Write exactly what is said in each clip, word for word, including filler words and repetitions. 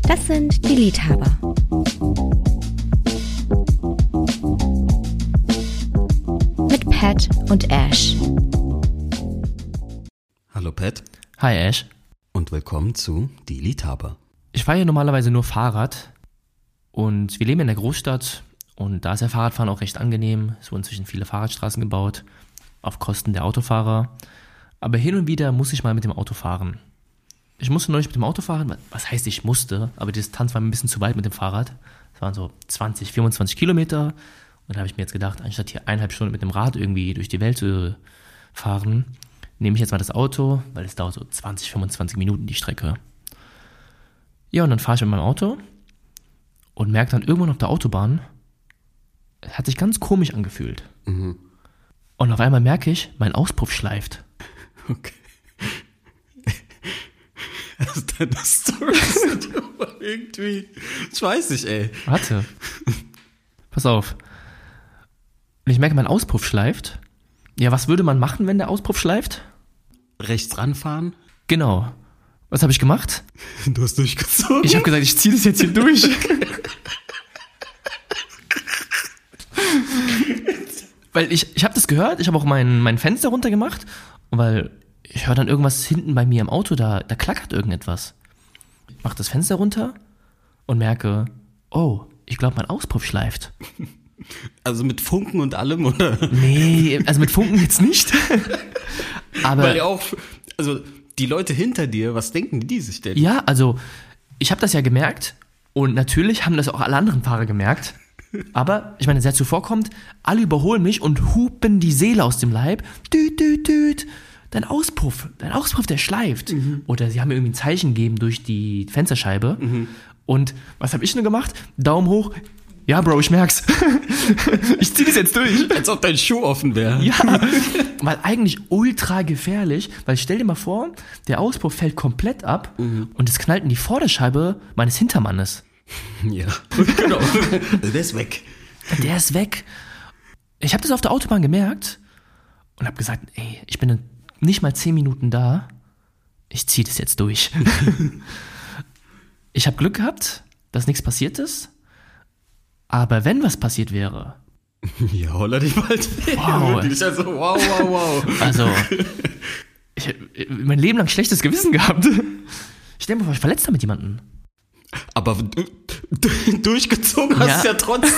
Das sind die Liebhaber. Mit Pat und Ash. Hallo Pat. Hi Ash. Und willkommen zu Die Liebhaber. Ich fahre ja normalerweise nur Fahrrad und wir leben in der Großstadt und da ist ja Fahrradfahren auch recht angenehm. Es wurden inzwischen viele Fahrradstraßen gebaut, auf Kosten der Autofahrer. Aber hin und wieder muss ich mal mit dem Auto fahren. Ich musste neulich mit dem Auto fahren, was heißt ich musste, aber die Distanz war mir ein bisschen zu weit mit dem Fahrrad. Es waren so zwanzig, fünfundzwanzig Kilometer und da habe ich mir jetzt gedacht, anstatt hier eineinhalb Stunden mit dem Rad irgendwie durch die Welt zu fahren, nehme ich jetzt mal das Auto, weil es dauert so zwanzig, fünfundzwanzig Minuten die Strecke. Ja, und dann fahre ich mit meinem Auto und merke dann irgendwann auf der Autobahn, es hat sich ganz komisch angefühlt. Mhm. Und auf einmal merke ich, mein Auspuff schleift. Okay. Das ist deine Story irgendwie. Ich weiß nicht, ey. Warte. Pass auf. Und ich merke, mein Auspuff schleift. Ja, was würde man machen, wenn der Auspuff schleift? Rechts ranfahren? Genau. Was habe ich gemacht? Du hast durchgezogen. Ich habe gesagt, ich ziehe das jetzt hier durch. Weil ich, ich habe das gehört, ich habe auch mein, mein Fenster runtergemacht, weil ich höre dann irgendwas hinten bei mir im Auto, da, da klackert irgendetwas. Ich mache das Fenster runter und merke, oh, ich glaube, mein Auspuff schleift. Also mit Funken und allem, oder? Nee, also mit Funken jetzt nicht. Aber weil ja auch, also die Leute hinter dir, was denken die sich denn? Ja, also ich habe das ja gemerkt und natürlich haben das auch alle anderen Fahrer gemerkt. Aber, ich meine, sehr zuvorkommt, alle überholen mich und hupen die Seele aus dem Leib. Düt, düt, düt. Dein Auspuff, dein Auspuff, der schleift. Mhm. Oder sie haben mir irgendwie ein Zeichen gegeben durch die Fensterscheibe. Mhm. Und was habe ich nur gemacht? Daumen hoch. Ja, Bro, ich merk's. Ich zieh das jetzt durch. Als ob dein Schuh offen wäre. Ja, weil eigentlich ultra gefährlich. Weil stell dir mal vor, der Auspuff fällt komplett ab mhm. und es knallt in die Vorderscheibe meines Hintermannes. Ja, genau. Der ist weg. Der ist weg. Ich habe das auf der Autobahn gemerkt und habe gesagt, ey, ich bin nicht mal zehn Minuten da. Ich ziehe das jetzt durch. Ich habe Glück gehabt, dass nichts passiert ist. Aber wenn was passiert wäre... Ja, holla dich bald weg. Wow. Also, wow, wow, wow. Also, ich habe mein Leben lang schlechtes Gewissen gehabt. Stell dir mal vor, ich verletze damit jemanden. Aber du, du, durchgezogen hast ja. ja trotzdem.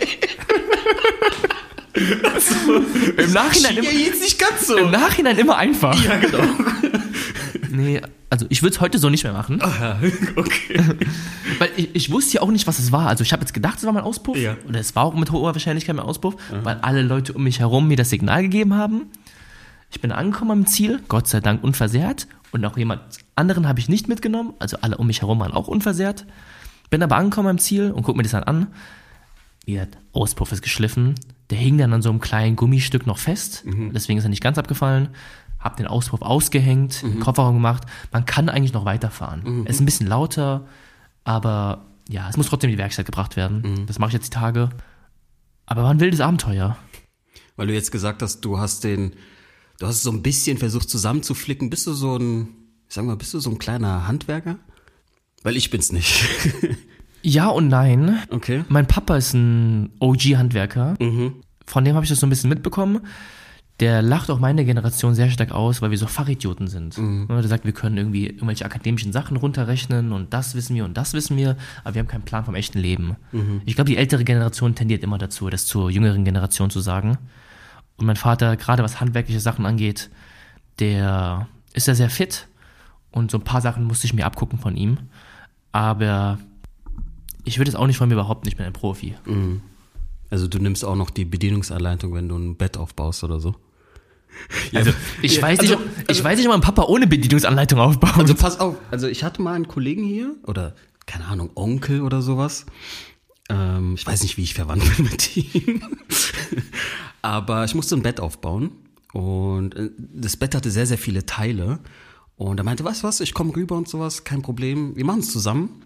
Also, Im Nachhinein immer, jetzt nicht ganz so. Im Nachhinein immer einfach. Ja, genau. Nee, also ich würde es heute so nicht mehr machen. Aha, okay. Weil ich, ich wusste ja auch nicht, was es war. Also ich habe jetzt gedacht, es war mein Auspuff. Ja. Oder es war auch mit hoher Wahrscheinlichkeit mein Auspuff, Aha. weil alle Leute um mich herum mir das Signal gegeben haben. Ich bin angekommen am Ziel, Gott sei Dank unversehrt. Und auch jemand anderen habe ich nicht mitgenommen. Also alle um mich herum waren auch unversehrt. Bin aber angekommen am Ziel und guck mir das dann an. Der Auspuff ist geschliffen. Der hing dann an so einem kleinen Gummistück noch fest. Mhm. Deswegen ist er nicht ganz abgefallen. Hab den Auspuff ausgehängt, mhm. in den Kofferraum gemacht. Man kann eigentlich noch weiterfahren. Mhm. Es ist ein bisschen lauter, aber ja, es muss trotzdem in die Werkstatt gebracht werden. Mhm. Das mache ich jetzt die Tage. Aber war ein wildes Abenteuer. Weil du jetzt gesagt hast, du hast den, du hast so ein bisschen versucht zusammenzuflicken. Bist du so ein, ich sag mal, bist du so ein kleiner Handwerker? Weil ich bin's nicht. Ja und nein. Okay. Mein Papa ist ein O G-Handwerker. Mhm. Von dem habe ich das so ein bisschen mitbekommen. Der lacht auch meine Generation sehr stark aus, weil wir so Fachidioten sind. Mhm. Der sagt, wir können irgendwie irgendwelche akademischen Sachen runterrechnen und das wissen wir und das wissen wir, aber wir haben keinen Plan vom echten Leben. Mhm. Ich glaube, die ältere Generation tendiert immer dazu, das zur jüngeren Generation zu sagen. Und mein Vater, gerade was handwerkliche Sachen angeht, der ist ja sehr fit und so ein paar Sachen musste ich mir abgucken von ihm. Aber ich würde es auch nicht von mir behaupten, ich bin ein Profi. Mhm. Also du nimmst auch noch die Bedienungsanleitung, wenn du ein Bett aufbaust oder so? Also ich weiß also, nicht, ob, also, ich weiß nicht, ob mein Papa ohne Bedienungsanleitung aufbaut. Also pass auf, also ich hatte mal einen Kollegen hier, oder keine Ahnung, Onkel oder sowas. Ähm, ich weiß nicht, wie ich verwandt bin mit ihm. Aber ich musste ein Bett aufbauen und das Bett hatte sehr, sehr viele Teile. Und er meinte, weißt du was, ich komme rüber und sowas, kein Problem, wir machen es zusammen.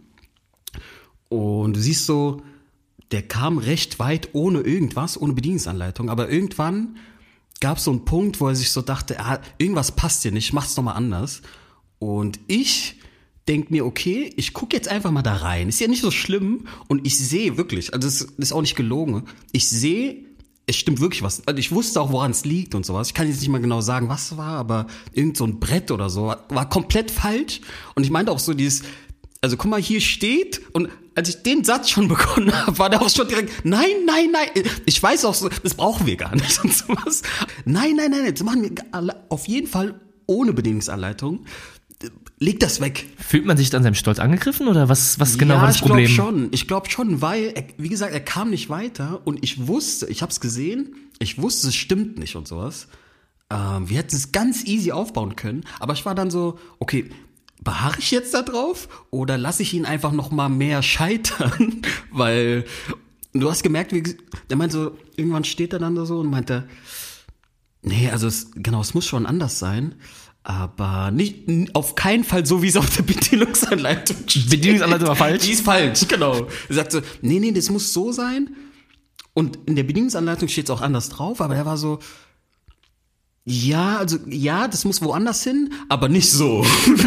Und du siehst so, der kam recht weit ohne irgendwas, ohne Bedienungsanleitung. Aber irgendwann gab es so einen Punkt, wo er sich so dachte, ah, irgendwas passt hier nicht, mach's doch mal anders. Und ich, denke mir, okay, ich gucke jetzt einfach mal da rein. Ist ja nicht so schlimm. Und ich sehe wirklich, also es ist auch nicht gelogen, ich sehe, es stimmt wirklich was. Also ich wusste auch, woran es liegt und sowas. Ich kann jetzt nicht mal genau sagen, was es war, aber irgend so ein Brett oder so war komplett falsch. Und ich meinte auch so dieses, also guck mal, hier steht, und als ich den Satz schon begonnen habe, war der auch schon direkt, nein, nein, nein, ich weiß auch so, das brauchen wir gar nicht und sowas. Nein, nein, nein, das machen wir auf jeden Fall ohne Bedienungsanleitung. Leg das weg. Fühlt man sich dann seinem Stolz angegriffen oder was, was genau ja, war das Problem? Ich glaube schon, ich glaube schon, weil, er, wie gesagt, er kam nicht weiter und ich wusste, ich habe es gesehen, ich wusste, es stimmt nicht und sowas. Ähm, wir hätten es ganz easy aufbauen können, aber ich war dann so, okay, beharre ich jetzt da drauf oder lasse ich ihn einfach noch mal mehr scheitern? Weil du hast gemerkt, wie, der meint so, irgendwann steht er dann da so und meinte, nee, also es, genau, es muss schon anders sein. Aber nicht, auf keinen Fall so, wie es auf der Bedienungsanleitung steht. Bedienungsanleitung war falsch? Die ist falsch, genau. Er sagt so, nee, nee, das muss so sein. Und in der Bedienungsanleitung steht es auch anders drauf, aber er war so, ja, also, ja, das muss woanders hin, aber nicht so.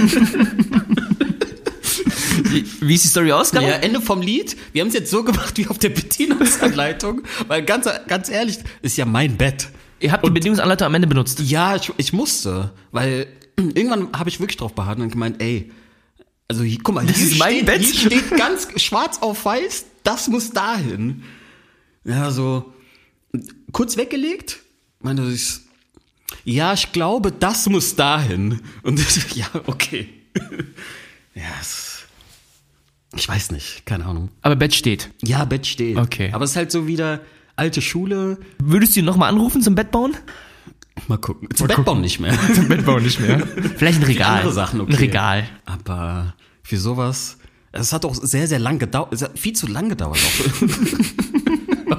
Wie, wie ist die Story ausgegangen? Ja, Ende vom Lied. Wir haben es jetzt so gemacht wie auf der Bedienungsanleitung, weil ganz, ganz ehrlich, ist ja mein Bett. Ihr habt die Bedienungsanleitung am Ende benutzt? Ja, ich, ich musste, weil irgendwann habe ich wirklich drauf beharrt und gemeint, ey, also hier, guck mal, das hier, ist mein steht, Bett? hier steht ganz schwarz auf weiß, das muss dahin. Ja, so kurz weggelegt, meinte ich, ja, ich glaube, das muss dahin. Und ich, ja, okay. Ja, es, ich weiß nicht, keine Ahnung. Aber Bett steht? Ja, Bett steht. Okay. Aber es ist halt so wieder alte Schule. Würdest du ihn nochmal anrufen zum Bett bauen? Mal gucken. Zum Bett bauen nicht mehr. Zum Bett bauen nicht mehr. Vielleicht ein Regal. Andere Sachen, okay. Ein Regal. Aber für sowas, es hat auch sehr, sehr lang gedauert, es hat viel zu lang gedauert auch.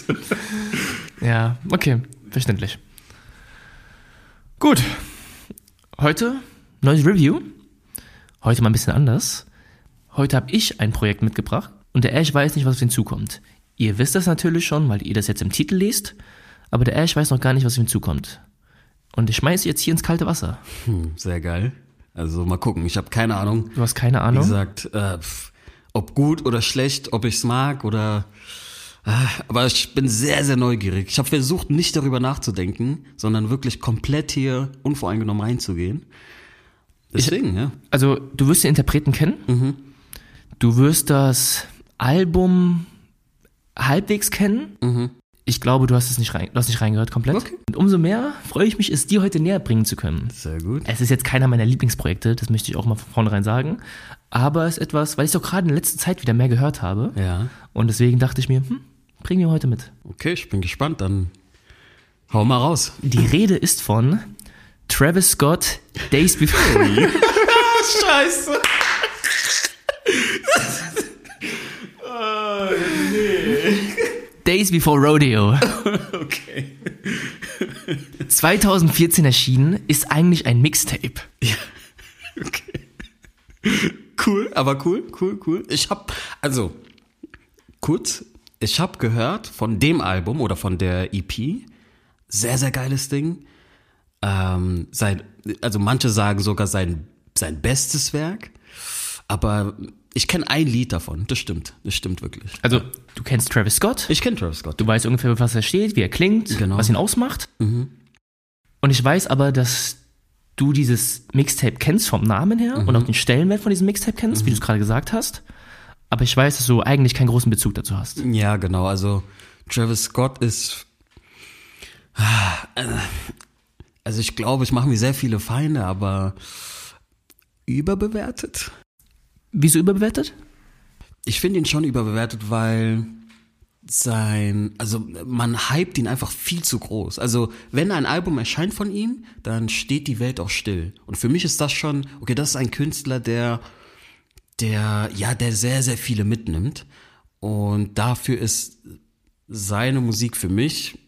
Ja, okay, verständlich. Gut. Heute neues Review. Heute mal ein bisschen anders. Heute habe ich ein Projekt mitgebracht und der Ash weiß nicht, was auf ihn zukommt. Ihr wisst das natürlich schon, weil ihr das jetzt im Titel lest, aber der Ash weiß noch gar nicht, was auf ihn zukommt. Und ich schmeiße jetzt hier ins kalte Wasser. Hm, sehr geil. Also mal gucken, ich habe keine Ahnung. Du hast keine Ahnung? Wie gesagt, äh, ob gut oder schlecht, ob ich es mag oder... Äh, aber ich bin sehr, sehr neugierig. Ich habe versucht, nicht darüber nachzudenken, sondern wirklich komplett hier unvoreingenommen reinzugehen. Deswegen, ich, ja. Also du wirst den Interpreten kennen. Mhm. Du wirst das Album halbwegs kennen. Mhm. Ich glaube, du hast es nicht rein, du hast nicht reingehört komplett. Okay. Und umso mehr freue ich mich, es dir heute näher bringen zu können. Sehr gut. Es ist jetzt keiner meiner Lieblingsprojekte, das möchte ich auch mal von vornherein sagen. Aber es ist etwas, weil ich es auch gerade in letzter Zeit wieder mehr gehört habe. Ja. Und deswegen dachte ich mir, hm, bring mir heute mit. Okay, ich bin gespannt, dann hau mal raus. Die Rede ist von Travis Scott, Days Before. Scheiße. Oh, nee. Days Before Rodeo. Okay. zwanzig vierzehn erschienen, ist eigentlich ein Mixtape. Ja. Okay. Cool, aber cool, cool, cool. Ich hab, also, kurz, ich hab gehört von dem Album oder von der E P, sehr, sehr geiles Ding. Ähm, sein, also manche sagen sogar sein, sein bestes Werk, aber ich kenne ein Lied davon, das stimmt, das stimmt wirklich. Also, du kennst Travis Scott. Ich kenne Travis Scott. Du weißt ungefähr, was er steht, wie er klingt, Genau. was ihn ausmacht. Mhm. Und ich weiß aber, dass du dieses Mixtape kennst vom Namen her mhm. und auch den Stellenwert von diesem Mixtape kennst, mhm. wie du es gerade gesagt hast. Aber ich weiß, dass du eigentlich keinen großen Bezug dazu hast. Ja, genau. Also Travis Scott ist, also ich glaube, ich mache mir sehr viele Feinde, aber überbewertet. Wieso überbewertet? Ich finde ihn schon überbewertet, weil sein, also man hypt ihn einfach viel zu groß. Also wenn ein Album erscheint von ihm, dann steht die Welt auch still. Und für mich ist das schon, okay, das ist ein Künstler, der, der, ja, der sehr, sehr viele mitnimmt. Und dafür ist seine Musik für mich,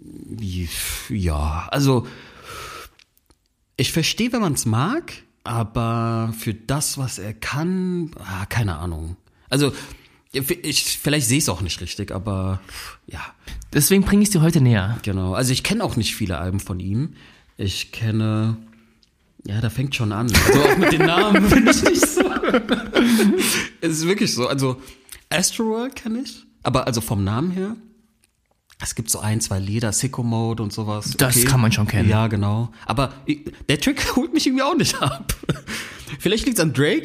ja, also ich verstehe, wenn man es mag, aber für das, was er kann, ah, keine Ahnung. Also ich, vielleicht sehe ich es auch nicht richtig, aber ja. Deswegen bringe ich es dir heute näher. Genau, also ich kenne auch nicht viele Alben von ihm. Ich kenne Ja, da fängt schon an. Also auch mit den Namen finde ich nicht so. Es ist wirklich so. Also Astroworld kenne ich, aber also vom Namen her, es gibt so ein, zwei Lieder, Sicko Mode und sowas. Das okay. kann man schon kennen. Ja, genau. Aber ich, der Track holt mich irgendwie auch nicht ab. Vielleicht liegt's an Drake.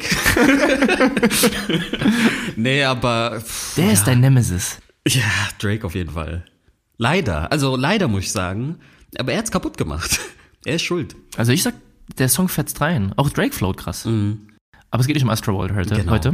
Nee, aber... Pff, Der ja. ist dein Nemesis. Ja, Drake auf jeden Fall. Leider. Also leider muss ich sagen. Aber er hat's kaputt gemacht. Er ist schuld. Also ich sag, der Song fetzt rein. Auch Drake float krass. Mhm. Aber es geht nicht um Astroworld heute. Genau. heute.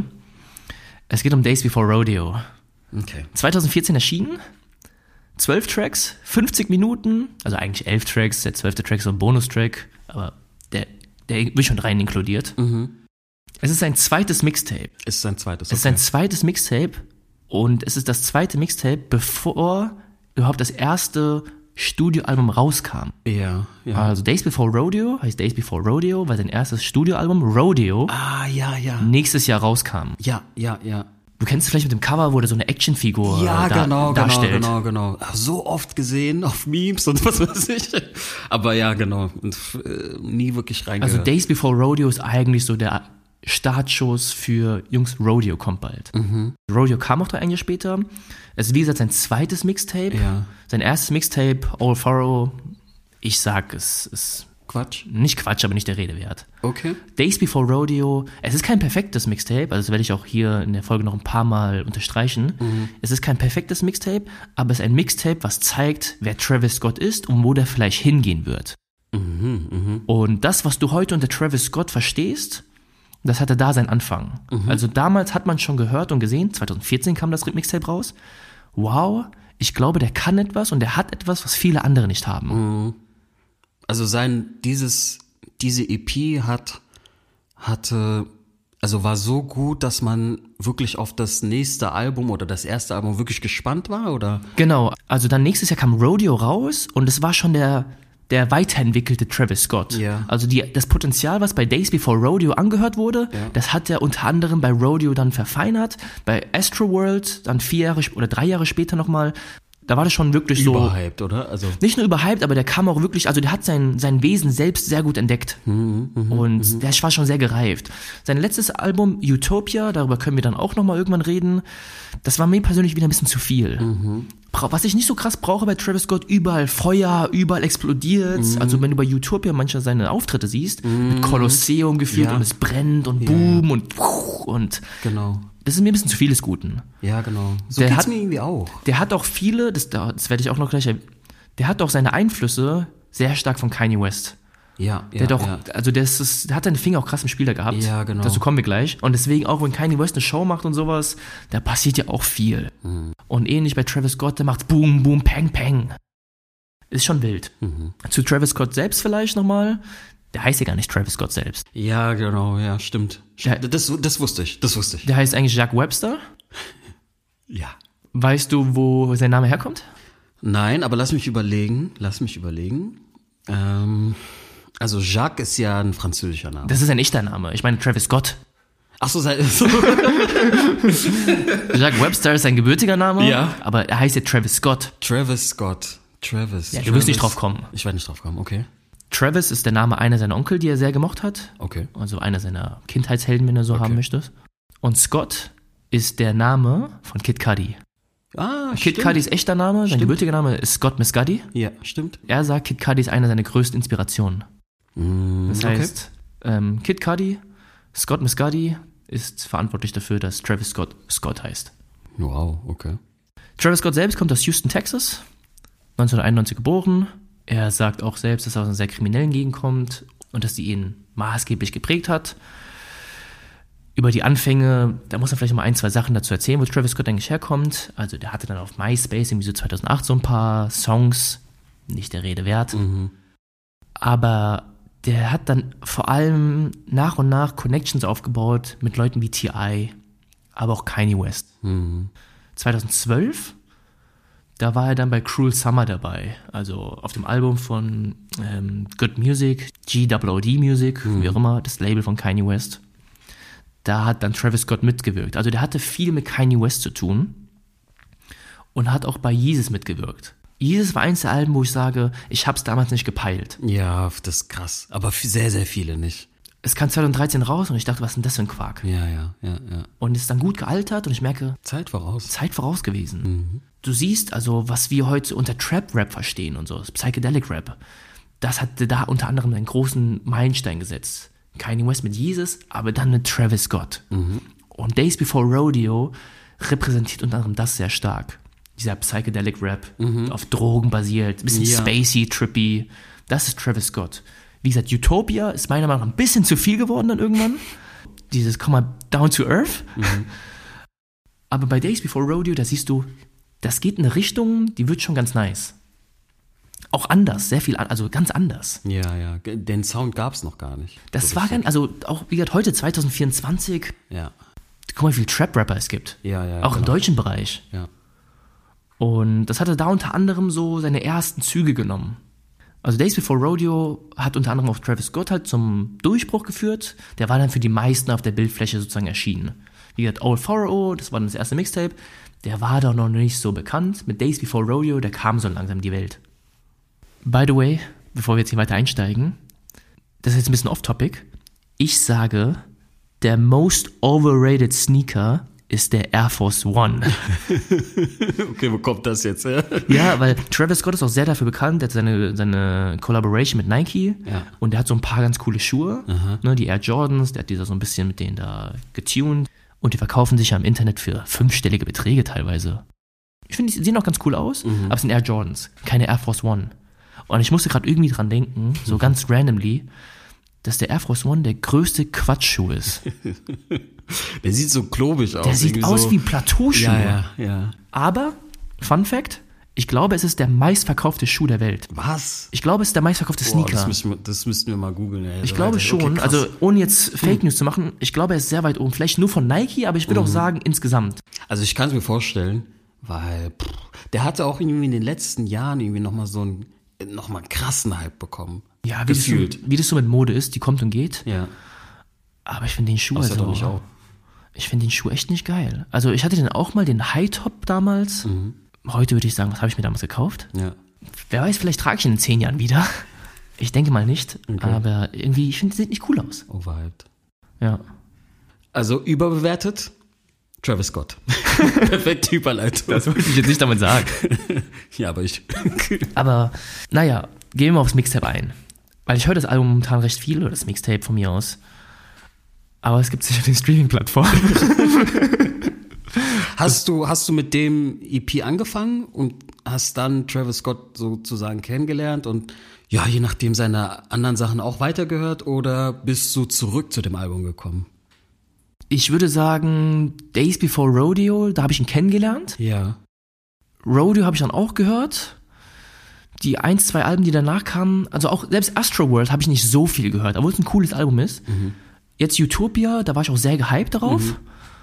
Es geht um Days Before Rodeo. Okay. zwanzig vierzehn erschienen. zwölf Tracks, fünfzig Minuten. Also eigentlich elf Tracks. Der zwölfte Track ist so ein Bonustrack. Aber der, der wird schon rein inkludiert. Mhm. Es ist sein zweites Mixtape. Ist sein zweites. Es ist sein zweites Mixtape. Und es ist das zweite Mixtape, bevor überhaupt das erste Studioalbum rauskam. Ja, ja. Also Days Before Rodeo heißt Days Before Rodeo, weil sein erstes Studioalbum Rodeo Ah, ja, ja. nächstes Jahr rauskam. Ja, ja, ja. Du kennst es vielleicht mit dem Cover, wo der so eine Actionfigur Ja, da, genau, darstellt. genau, genau, genau. So oft gesehen auf Memes und was weiß ich. Aber ja, genau. Und äh, nie wirklich reingehört. Also Days Before Rodeo ist eigentlich so der Startschuss für Jungs, Rodeo kommt bald. Mhm. Rodeo kam auch drei Jahre später. Es ist wie gesagt sein zweites Mixtape. Ja. Sein erstes Mixtape, All Furrow, ich sag, es ist Quatsch. nicht Quatsch, aber nicht der Rede wert. Okay. Days Before Rodeo, es ist kein perfektes Mixtape, also das werde ich auch hier in der Folge noch ein paar Mal unterstreichen. Mhm. Es ist kein perfektes Mixtape, aber es ist ein Mixtape, was zeigt, wer Travis Scott ist und wo der vielleicht hingehen wird. Mhm, mh. Und das, was du heute unter Travis Scott verstehst, das hatte da seinen Anfang. Mhm. Also damals hat man schon gehört und gesehen, zwanzig vierzehn kam das Mixtape raus, wow, ich glaube, der kann etwas und der hat etwas, was viele andere nicht haben. Mhm. Also sein, dieses, diese E P hat, hatte, also war so gut, dass man wirklich auf das nächste Album oder das erste Album wirklich gespannt war, oder? Genau, also dann nächstes Jahr kam Rodeo raus und es war schon der, der weiterentwickelte Travis Scott. Ja. Also die, das Potenzial, was bei Days Before Rodeo angehört wurde, Ja. das hat er unter anderem bei Rodeo dann verfeinert, bei Astroworld dann vier Jahre sp- oder drei Jahre später nochmal. Da war das schon wirklich so, Überhyped, oder? Also. nicht nur überhyped, aber der kam auch wirklich, also der hat sein, sein Wesen selbst sehr gut entdeckt. Mhm, mh, Und mh. der war schon sehr gereift. Sein letztes Album, Utopia, darüber können wir dann auch nochmal irgendwann reden, das war mir persönlich wieder ein bisschen zu viel. Mhm. Bra- Was ich nicht so krass brauche bei Travis Scott, überall Feuer, überall explodiert. Mhm. Also wenn du bei Utopia manche seine Auftritte siehst, mit Kolosseum geführt Ja. und es brennt und boom und und Genau. das ist mir ein bisschen zu viel des Guten. Ja, genau. So Der geht's hat- mir irgendwie auch. Der hat auch viele, das, das werde ich auch noch gleich, erw- der hat auch seine Einflüsse sehr stark von Kanye West. Ja, Der ja, hat auch, ja. also der, ist, das- der hat seine Finger auch krass im Spiel da gehabt. Ja, genau. Dazu kommen wir gleich. Und deswegen auch, wenn Kanye West eine Show macht und sowas, da passiert ja auch viel. Mhm. Und ähnlich bei Travis Scott, der macht Boom, Boom, Peng, Peng. Ist schon wild. Mhm. Zu Travis Scott selbst vielleicht nochmal. Der heißt ja gar nicht Travis Scott selbst. Ja, genau, ja, stimmt. Ja. Das, das wusste ich, das wusste ich. Der heißt eigentlich Jack Webster. Ja. Weißt du, wo sein Name herkommt? Nein, aber lass mich überlegen, lass mich überlegen. Ähm, also Jacques ist ja ein französischer Name. Das ist ein echter Name. Ich meine Travis Scott. Ach so, sei, Jack Webster ist sein gebürtiger Name. Ja. Aber er heißt ja Travis Scott. Travis Scott. Travis. Ja, du Travis. wirst nicht drauf kommen. Ich werde nicht drauf kommen, okay. Travis ist der Name einer seiner Onkel, die er sehr gemocht hat. Okay. Also einer seiner Kindheitshelden, wenn du so Okay. haben möchtest. Und Scott ist der Name von Kid Cudi. Ah, Kid stimmt. Cudis echter Name, sein Stimmt. gebürtiger Name ist Scott Mescudi. Ja, stimmt. Er sagt, Kid Cudi ist eine seiner größten Inspirationen. Mm, Das okay. heißt, ähm, Kid Cudi, Scott Mescudi ist verantwortlich dafür, dass Travis Scott Scott heißt. Wow, okay. Travis Scott selbst kommt aus Houston, Texas, neunzehnhunderteinundneunzig geboren. Er sagt auch selbst, dass er aus einer sehr kriminellen Gegend kommt und dass die ihn maßgeblich geprägt hat. Über die Anfänge, da muss er vielleicht mal ein, zwei Sachen dazu erzählen, wo Travis Scott eigentlich herkommt. Also der hatte dann auf MySpace irgendwie so zweitausendacht so ein paar Songs, nicht der Rede wert. Mhm. Aber der hat dann vor allem nach und nach Connections aufgebaut mit Leuten wie T I, aber auch Kanye West. Mhm. zweitausendzwölf, da war er dann bei Cruel Summer dabei, also auf dem Album von ähm, Good Music, G O O D Music, Mhm. wie auch immer, das Label von Kanye West. Da hat dann Travis Scott mitgewirkt. Also der hatte viel mit Kanye West zu tun und hat auch bei Yeezus mitgewirkt. Jesus war eins der Alben, wo ich sage, ich hab's damals nicht gepeilt. Ja, das ist krass. Aber sehr, sehr viele nicht. Es kam zweitausenddreizehn raus und ich dachte, was ist denn das für ein Quark? Ja, ja, ja, ja. Und es ist dann gut gealtert und ich merke, Zeit voraus. Zeit voraus gewesen. Mhm. Du siehst also, was wir heute unter Trap-Rap verstehen und so, Psychedelic-Rap. Das hat da unter anderem einen großen Meilenstein gesetzt. Kanye West mit Jesus, aber dann mit Travis Scott. Mhm. Und Days Before Rodeo repräsentiert unter anderem das sehr stark. Dieser Psychedelic-Rap, mhm. auf Drogen basiert, ein bisschen ja. spacey, trippy. Das ist Travis Scott. Wie gesagt, Utopia ist meiner Meinung nach ein bisschen zu viel geworden dann irgendwann. Dieses Komm mal down to earth. Mhm. Aber bei Days Before Rodeo, da siehst du, das geht in eine Richtung, die wird schon ganz nice. Auch anders, sehr viel, also ganz anders. Ja, ja, den Sound gab es noch gar nicht. Das so war ganz, also auch wie gesagt, heute zwanzig vierundzwanzig, ja. Guck mal, wie viele Trap-Rapper es gibt. Ja, ja. Auch genau. im deutschen Bereich. Ja. Und das hatte da unter anderem so seine ersten Züge genommen. Also Days Before Rodeo hat unter anderem auf Travis Scott halt zum Durchbruch geführt. Der war dann für die meisten auf der Bildfläche sozusagen erschienen. Wie gesagt, Old four oh, das war dann das erste Mixtape. Der war doch noch nicht so bekannt. Mit Days Before Rodeo, der kam so langsam in die Welt. By the way, bevor wir jetzt hier weiter einsteigen, das ist jetzt ein bisschen off-topic. Ich sage, der most overrated Sneaker ist der Air Force One. Okay, wo kommt das jetzt her? Ja, weil Travis Scott ist auch sehr dafür bekannt, der hat seine, seine Collaboration mit Nike ja. und der hat so ein paar ganz coole Schuhe, ne, die Air Jordans, der hat die da so ein bisschen mit denen da getuned und die verkaufen sich ja im Internet für fünfstellige Beträge teilweise. Ich finde, die sehen auch ganz cool aus, mhm. aber es sind Air Jordans, keine Air Force One. Und ich musste gerade irgendwie dran denken, so ganz randomly, dass der Air Force One der größte Quatschschuh ist. Der sieht so klobig aus. Der sieht aus so wie Plateauschuh. Ja, ja, ja. Aber, Fun Fact, ich glaube, es ist der meistverkaufte Schuh der Welt. Was? Ich glaube, es ist der meistverkaufte Boah, Sneaker. Das müssten wir, das müssten wir mal googeln. Ey. Ich so glaube weiter. schon, Okay, also ohne jetzt Fake News zu machen, ich glaube, er ist sehr weit oben. Vielleicht nur von Nike, aber ich würde mhm. auch sagen, insgesamt. Also ich kann es mir vorstellen, weil pff, der hatte auch irgendwie in den letzten Jahren irgendwie nochmal so einen, nochmal einen krassen Hype bekommen. Ja, wie das, so, wie das so mit Mode ist, die kommt und geht. Ja. Aber ich finde den Schuh also, also, ich auch. Ich finde den Schuh echt nicht geil. Also ich hatte den auch mal, den High-Top damals. Mhm. Heute würde ich sagen, was habe ich mir damals gekauft? Ja. Wer weiß, vielleicht trage ich ihn in zehn Jahren wieder. Ich denke mal nicht. Okay. Aber irgendwie, ich finde, der sieht nicht cool aus. Overhyped. Ja. Also überbewertet? Travis Scott. Perfekte Überleitung. Das wollte ich jetzt nicht damit sagen. Ja, aber ich. Aber, naja, gehen wir aufs Mixtape ein. Weil ich höre das Album momentan recht viel, oder das Mixtape von mir aus. Aber es gibt sicher den Streaming-Plattformen. Hast du, hast du mit dem E P angefangen und hast dann Travis Scott sozusagen kennengelernt und ja, je nachdem seine anderen Sachen auch weitergehört oder bist du zurück zu dem Album gekommen? Ich würde sagen, Days Before Rodeo, da habe ich ihn kennengelernt. Ja. Rodeo habe ich dann auch gehört. Die ein, zwei Alben, die danach kamen, also auch selbst Astroworld habe ich nicht so viel gehört, obwohl es ein cooles Album ist. Mhm. Jetzt Utopia, da war ich auch sehr gehypt darauf. Mhm.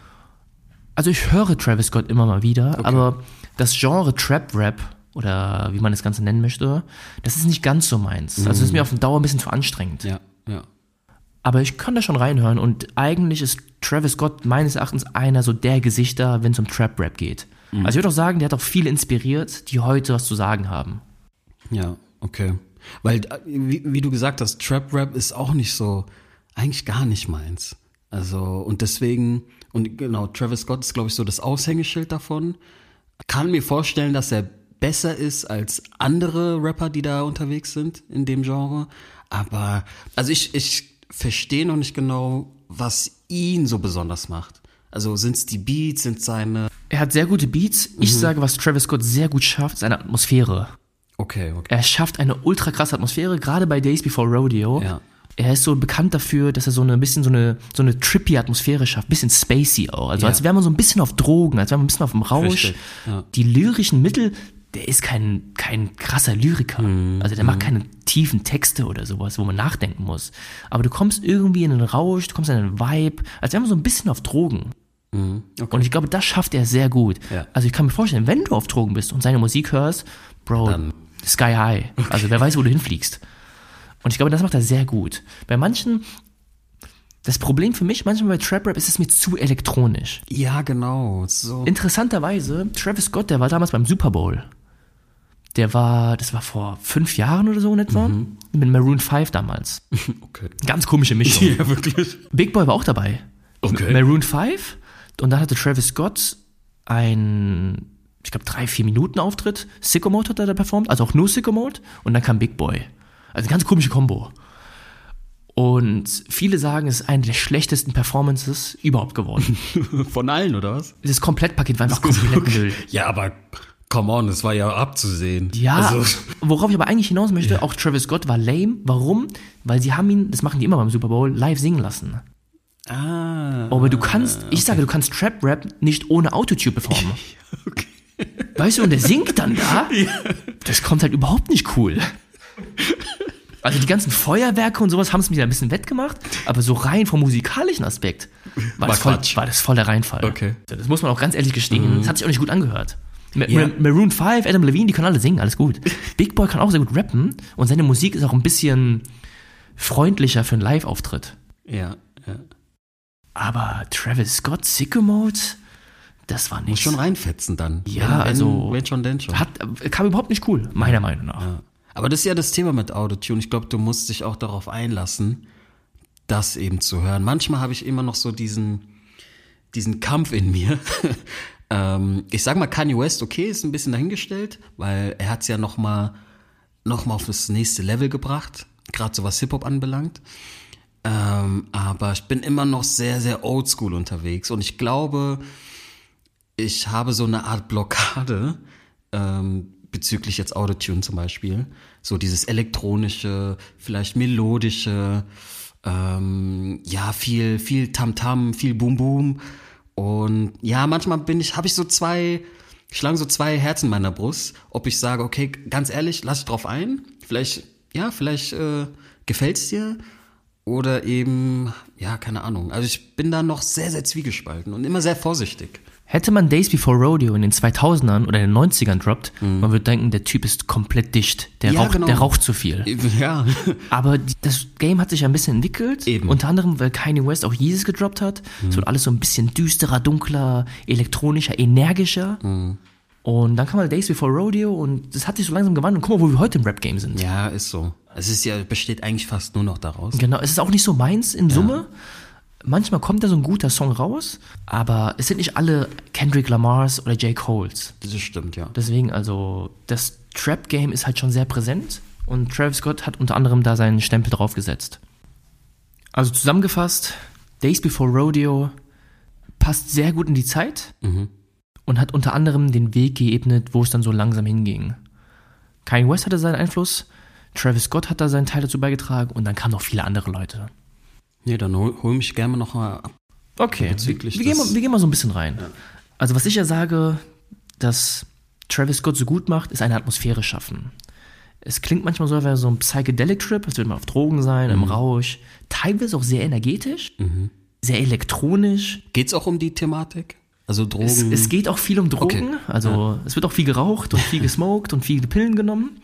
Also ich höre Travis Scott immer mal wieder, okay. aber das Genre Trap-Rap oder wie man das Ganze nennen möchte, das ist nicht ganz so meins. Mhm. Also das ist mir auf Dauer ein bisschen zu anstrengend. Ja, ja. Aber ich kann da schon reinhören und eigentlich ist Travis Scott meines Erachtens einer so der Gesichter, wenn es um Trap-Rap geht. Mhm. Also ich würde auch sagen, der hat auch viele inspiriert, die heute was zu sagen haben. Ja, okay. Weil, wie, wie du gesagt hast, Trap-Rap ist auch nicht so, eigentlich gar nicht meins. Also, und deswegen, und genau, Travis Scott ist, glaube ich, so das Aushängeschild davon. Kann mir vorstellen, dass er besser ist als andere Rapper, die da unterwegs sind in dem Genre. Aber, also ich, ich verstehe noch nicht genau, was ihn so besonders macht. Also sind es die Beats, sind seine... Er hat sehr gute Beats. Ich mhm. sage, was Travis Scott sehr gut schafft, ist eine Atmosphäre. Okay, okay. Er schafft eine ultra krasse Atmosphäre, gerade bei Days Before Rodeo. Ja. Er ist so bekannt dafür, dass er so eine bisschen so eine so eine trippy Atmosphäre schafft, bisschen spacey auch. Also ja. als wäre man so ein bisschen auf Drogen, als wäre man ein bisschen auf dem Rausch. Ja. Die lyrischen Mittel, der ist kein kein krasser Lyriker. Mhm. Also der macht keine tiefen Texte oder sowas, wo man nachdenken muss. Aber du kommst irgendwie in einen Rausch, du kommst in einen Vibe, als wäre man so ein bisschen auf Drogen. Mhm. Okay. Und ich glaube, das schafft er sehr gut. Ja. Also ich kann mir vorstellen, wenn du auf Drogen bist und seine Musik hörst, Bro, Dann. sky high. Okay. Also wer weiß, wo du hinfliegst. Und ich glaube, das macht er sehr gut. Bei manchen, das Problem für mich, manchmal bei Trap-Rap ist es mir zu elektronisch. Ja, genau. So. Interessanterweise, Travis Scott, der war damals beim Super Bowl. Der war, das war vor fünf Jahren oder so in etwa, mhm. mit Maroon fünf damals. Okay. Ganz komische Mischung. Ja, wirklich. Big Boy war auch dabei. Okay. Maroon fünf und dann hatte Travis Scott ein, ich glaube, drei, vier Minuten Auftritt. Sicko Mode hat er da performt, also auch nur Sicko Mode und dann kam Big Boy. Also ganz komische Kombo. Und viele sagen, es ist eine der schlechtesten Performances überhaupt geworden. Von allen, oder was? Das Komplettpaket war einfach komplett Müll. Ja, aber come on, das war ja abzusehen. Ja, also. Worauf ich aber eigentlich hinaus möchte, Ja. auch Travis Scott war lame. Warum? Weil sie haben ihn, das machen die immer beim Super Bowl, live singen lassen. Ah. Aber du kannst, ich sage, du kannst Trap-Rap nicht ohne Autotune performen. Okay. Weißt du, und der singt dann da. Das kommt halt überhaupt nicht cool. Also die ganzen Feuerwerke und sowas haben es mir da ein bisschen wettgemacht, aber so rein vom musikalischen Aspekt war, War das, voll, Quatsch. war das voll der Reinfall. Okay. Das muss man auch ganz ehrlich gestehen. Das hat sich auch nicht gut angehört. Ma- Ja. Ma- Maroon fünf, Adam Levine, die können alle singen, alles gut. Big Boy kann auch sehr gut rappen und seine Musik ist auch ein bisschen freundlicher für einen Live-Auftritt. Ja, ja. Aber Travis Scott, Sicko Mode, das war Muss nichts. schon reinfetzen dann. Ja, wenn, also- Wenn schon, denn schon. Hat, kam überhaupt nicht cool, meiner Meinung nach. Ja. Aber das ist ja das Thema mit Autotune. Ich glaube, du musst dich auch darauf einlassen, das eben zu hören. Manchmal habe ich immer noch so diesen, diesen Kampf in mir. ähm, ich sag mal, Kanye West, okay, ist ein bisschen dahingestellt, weil er hat es ja noch mal, noch mal auf das nächste Level gebracht, gerade so was Hip-Hop anbelangt. Ähm, aber ich bin immer noch sehr, sehr oldschool unterwegs. Und ich glaube, ich habe so eine Art Blockade, ähm, bezüglich jetzt Autotune zum Beispiel. So dieses elektronische, vielleicht melodische, ähm, ja, viel, viel Tamtam, viel Boom Boom. Und ja, manchmal bin ich, habe ich so zwei, schlagen so zwei Herzen in meiner Brust, ob ich sage, okay, ganz ehrlich, lass dich drauf ein. Vielleicht, ja, vielleicht äh, gefällt's dir. Oder eben, ja, keine Ahnung. Also ich bin da noch sehr, sehr zwiegespalten und immer sehr vorsichtig. Hätte man Days Before Rodeo in den zweitausendern oder in den neunzigern droppt, man würde denken, der Typ ist komplett dicht. Der, Ja, raucht, genau. der raucht zu viel. Ja. Aber die, das Game hat sich ja ein bisschen entwickelt. Eben. Unter anderem, weil Kanye West auch Jesus gedroppt hat. Es wird alles so ein bisschen düsterer, dunkler, elektronischer, energischer. Und dann kam mal Days Before Rodeo und das hat sich so langsam gewandelt. Und guck mal, wo wir heute im Rap-Game sind. Ja, ist so. Es ist ja, besteht eigentlich fast nur noch daraus. Genau, es ist auch nicht so meins in Summe. Manchmal kommt da so ein guter Song raus, aber es sind nicht alle Kendrick Lamars oder J. Coles. Das stimmt, ja. Deswegen, also, das Trap-Game ist halt schon sehr präsent und Travis Scott hat unter anderem da seinen Stempel drauf gesetzt. Also zusammengefasst, Days Before Rodeo passt sehr gut in die Zeit Mhm. und hat unter anderem den Weg geebnet, wo es dann so langsam hinging. Kanye West hatte seinen Einfluss, Travis Scott hat da seinen Teil dazu beigetragen und dann kamen noch viele andere Leute. Nee, dann hol, hol mich gerne noch mal ab. Okay, wir, Bezüglich wir, gehen des- mal, wir gehen mal so ein bisschen rein. Also was ich ja sage, dass Travis Scott so gut macht, ist eine Atmosphäre schaffen. Es klingt manchmal so, als wäre so ein Psychedelic-Trip, als würde man auf Drogen sein, im Rausch. Teilweise auch sehr energetisch, sehr elektronisch. Geht's auch um die Thematik? Also Drogen? Es, es geht auch viel um Drogen, Okay. also es wird auch viel geraucht und viel gesmoked und viele Pillen genommen.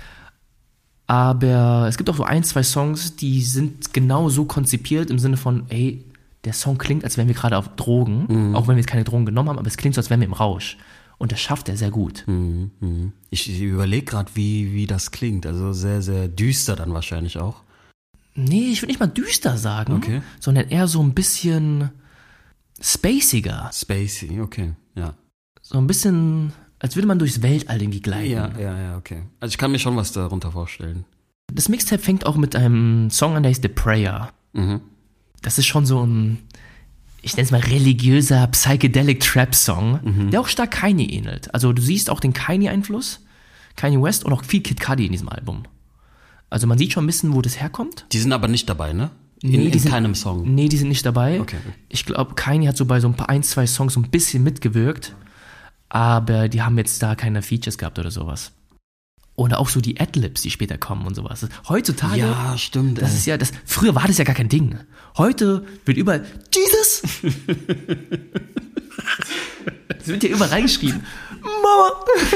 Aber es gibt auch so ein, zwei Songs, die sind genau so konzipiert im Sinne von, ey, der Song klingt, als wären wir gerade auf Drogen, auch wenn wir jetzt keine Drogen genommen haben, aber es klingt so, als wären wir im Rausch. Und das schafft er sehr gut. Mhm, mhm. Ich, ich überlege gerade, wie, wie das klingt. Also sehr, sehr düster dann wahrscheinlich auch. Nee, ich würde nicht mal düster sagen, Okay. sondern eher so ein bisschen spaciger. Spacey, okay, ja. So ein bisschen, als würde man durchs Weltall irgendwie gleiten. Ja, ja, ja, okay. Also ich kann mir schon was darunter vorstellen. Das Mixtape fängt auch mit einem Song an, der heißt The Prayer. Mhm. Das ist schon so ein, ich nenne es mal religiöser Psychedelic Trap Song, Mhm. der auch stark Kanye ähnelt. Also du siehst auch den Kanye-Einfluss, Kanye West und auch viel Kid Cudi in diesem Album. Also man sieht schon ein bisschen, wo das herkommt. Die sind aber nicht dabei, ne? In, Nee, die in sind- keinem Song. Nee, die sind nicht dabei. Okay. Ich glaube, Kanye hat so bei so ein paar, ein, zwei Songs so ein bisschen mitgewirkt, aber die haben jetzt da keine Features gehabt oder sowas. Oder auch so die Adlibs, die später kommen und sowas. Heutzutage, Ja, stimmt. das ey. ist ja, das, früher war das ja gar kein Ding. Heute wird überall, Jesus! Das wird ja überall reingeschrieben. Mama!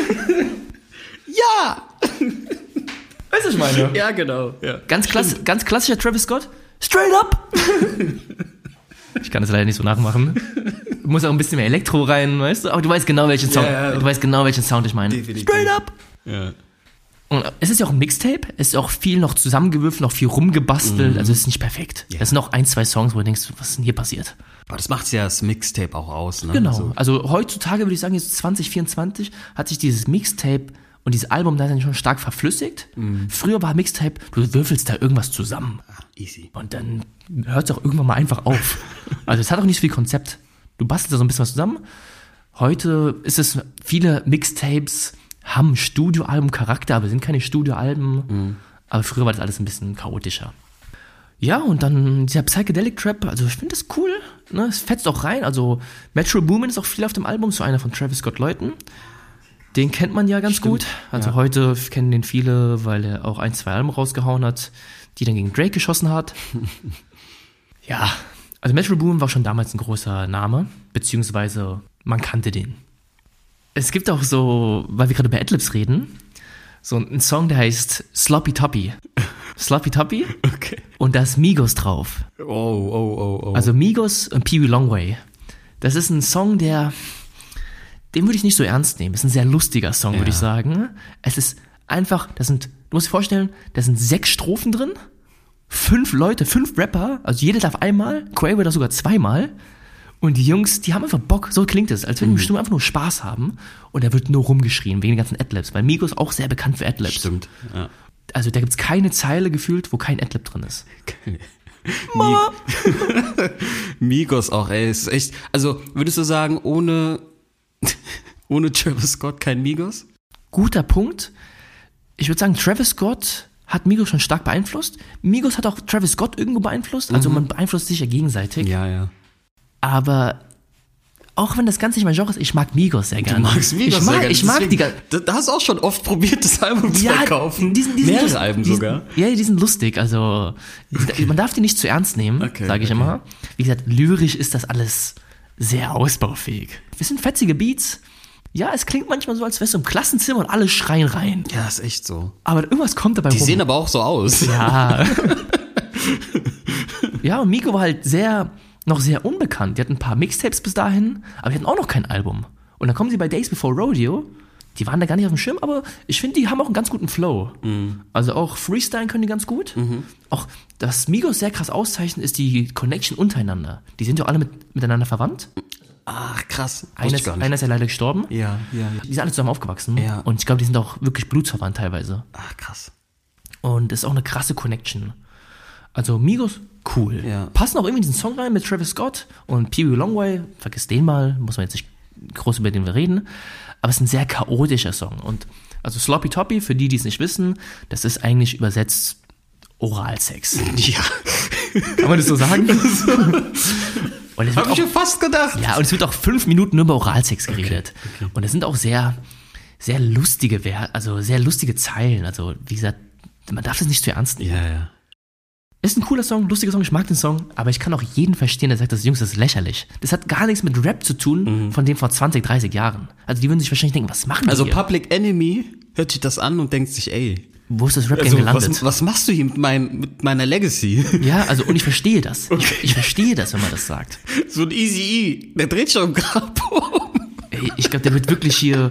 Ja! Weißt du, was ich meine? Ja, genau. Ja. Ganz, klass, ganz klassischer Travis Scott. Straight up! Ich kann das leider nicht so nachmachen. muss auch ein bisschen mehr Elektro rein, weißt du? Aber du weißt genau, welchen Sound, Ja, ja. du weißt genau, welchen Sound ich meine. Definitiv. Straight up! Ja. Und es ist ja auch ein Mixtape, es ist auch viel noch zusammengewürfelt, noch viel rumgebastelt, also es ist nicht perfekt. Ja. Es sind noch ein, zwei Songs, wo du denkst, was ist denn hier passiert? Aber das macht ja das Mixtape auch aus, ne? Genau. So. Also heutzutage würde ich sagen, jetzt zwanzig vierundzwanzig hat sich dieses Mixtape und dieses Album da dann schon stark verflüssigt. Mhm. Früher war Mixtape, du würfelst da irgendwas zusammen. Easy. Und dann hört es auch irgendwann mal einfach auf. Also es hat auch nicht so viel Konzept. Du bastelst da so ein bisschen was zusammen. Heute ist es, viele Mixtapes haben Studioalbum-Charakter, aber sind keine Studioalben. Mhm. Aber früher war das alles ein bisschen chaotischer. Ja, und dann dieser Psychedelic Trap, also ich finde das cool, ne? Es fetzt auch rein, also Metro Boomin ist auch viel auf dem Album, so einer von Travis Scott Leuten. Den kennt man ja ganz Stimmt. gut, also Ja. heute kennen den viele, weil er auch ein, zwei Alben rausgehauen hat, die dann gegen Drake geschossen hat. Ja, also Metro Boomin war schon damals ein großer Name, beziehungsweise man kannte den. Es gibt auch so, weil wir gerade über Adlibs reden, so einen Song, der heißt Sloppy Toppy. Sloppy Toppy? Okay. Und da ist Migos drauf. Oh, oh, oh, oh. Also Migos und Pee Wee Longway. Das ist ein Song, der, den würde ich nicht so ernst nehmen. Das ist ein sehr lustiger Song, Ja. würde ich sagen. Es ist einfach, das sind, du musst dir vorstellen, da sind sechs Strophen drin, fünf Leute, fünf Rapper, also jeder darf einmal, Quavo darf sogar zweimal. Und die Jungs, die haben einfach Bock, so klingt es, als würden die bestimmt einfach nur Spaß haben. Und da wird nur rumgeschrien, wegen den ganzen Adlibs. Weil Migos auch sehr bekannt für Adlibs. Stimmt. Ja. Also da gibt's keine Zeile gefühlt, wo kein Adlib drin ist. Mama! Migos auch, ey, es ist echt, also würdest du sagen, ohne, ohne Travis Scott kein Migos? Guter Punkt. Ich würde sagen, Travis Scott hat Migos schon stark beeinflusst. Migos hat auch Travis Scott irgendwo beeinflusst. Also man beeinflusst sich ja gegenseitig. Ja, ja. Aber auch wenn das Ganze nicht mein Genre ist, ich mag Migos sehr gerne. Du magst Migos ich mag, sehr gerne. Ich mag Deswegen, die ga- da, da hast du auch schon oft probiert, das Album zu verkaufen. die sind, die sind Mehrere lust- Alben die sind, sogar. Ja, die sind lustig. Also die- man darf die nicht zu ernst nehmen, Okay, sage ich okay. immer. Wie gesagt, lyrisch ist das alles sehr ausbaufähig. Wir sind fetzige Beats. Ja, es klingt manchmal so, als wärst du im Klassenzimmer und alle schreien rein. Ja, ist echt so. Aber irgendwas kommt dabei Die rum. sehen aber auch so aus. Ja. Ja, und Migo war halt sehr, noch sehr unbekannt. Die hatten ein paar Mixtapes bis dahin, aber die hatten auch noch kein Album. Und dann kommen sie bei Days Before Rodeo. Die waren da gar nicht auf dem Schirm, aber ich finde, die haben auch einen ganz guten Flow. Mhm. Also auch Freestyle können die ganz gut. Mhm. Auch, was Migos sehr krass auszeichnet, ist die Connection untereinander. Die sind ja alle mit, miteinander verwandt. Ach, krass. Wusste Einer ich ist, gar nicht. einer ist ja leider gestorben. Ja, ja, ja. Die sind alle zusammen aufgewachsen. Ja. Und ich glaube, die sind auch wirklich blutsverwandt teilweise. Ach, krass. Und das ist auch eine krasse Connection. Also Migos, cool. Ja. Passen auch irgendwie in diesen Song rein mit Travis Scott und Pee Wee Longway. Vergiss den mal, muss man jetzt nicht groß über den wir reden. Aber es ist ein sehr chaotischer Song. Und also Sloppy Toppy, für die, die es nicht wissen, das ist eigentlich übersetzt Oralsex. Ja. Kann man das so sagen? Und es wird Hab ich auch, schon fast gedacht. ja, und es wird auch fünf Minuten nur über Oralsex geredet. Okay, okay. Und es sind auch sehr, sehr lustige, Wer- also sehr lustige Zeilen. Also, wie gesagt, man darf das nicht zu ernst nehmen. Ja, ja. Ist ein cooler Song, lustiger Song, ich mag den Song, aber ich kann auch jeden verstehen, der sagt, das Jungs, das ist lächerlich. Das hat gar nichts mit Rap zu tun Mhm. von dem vor zwanzig, dreißig Jahren. Also die würden sich wahrscheinlich denken, was machen die Also hier? Public Enemy hört sich das an und denkt sich, ey, Wo ist das Rap-Game also, gelandet? was, was machst du hier mit, mein, mit meiner Legacy? Ja, also und ich verstehe das. Okay. Ich, ich verstehe das, wenn man das sagt. So ein Easy-E, der dreht schon im Grab um. Ey, ich glaube, der wird wirklich hier...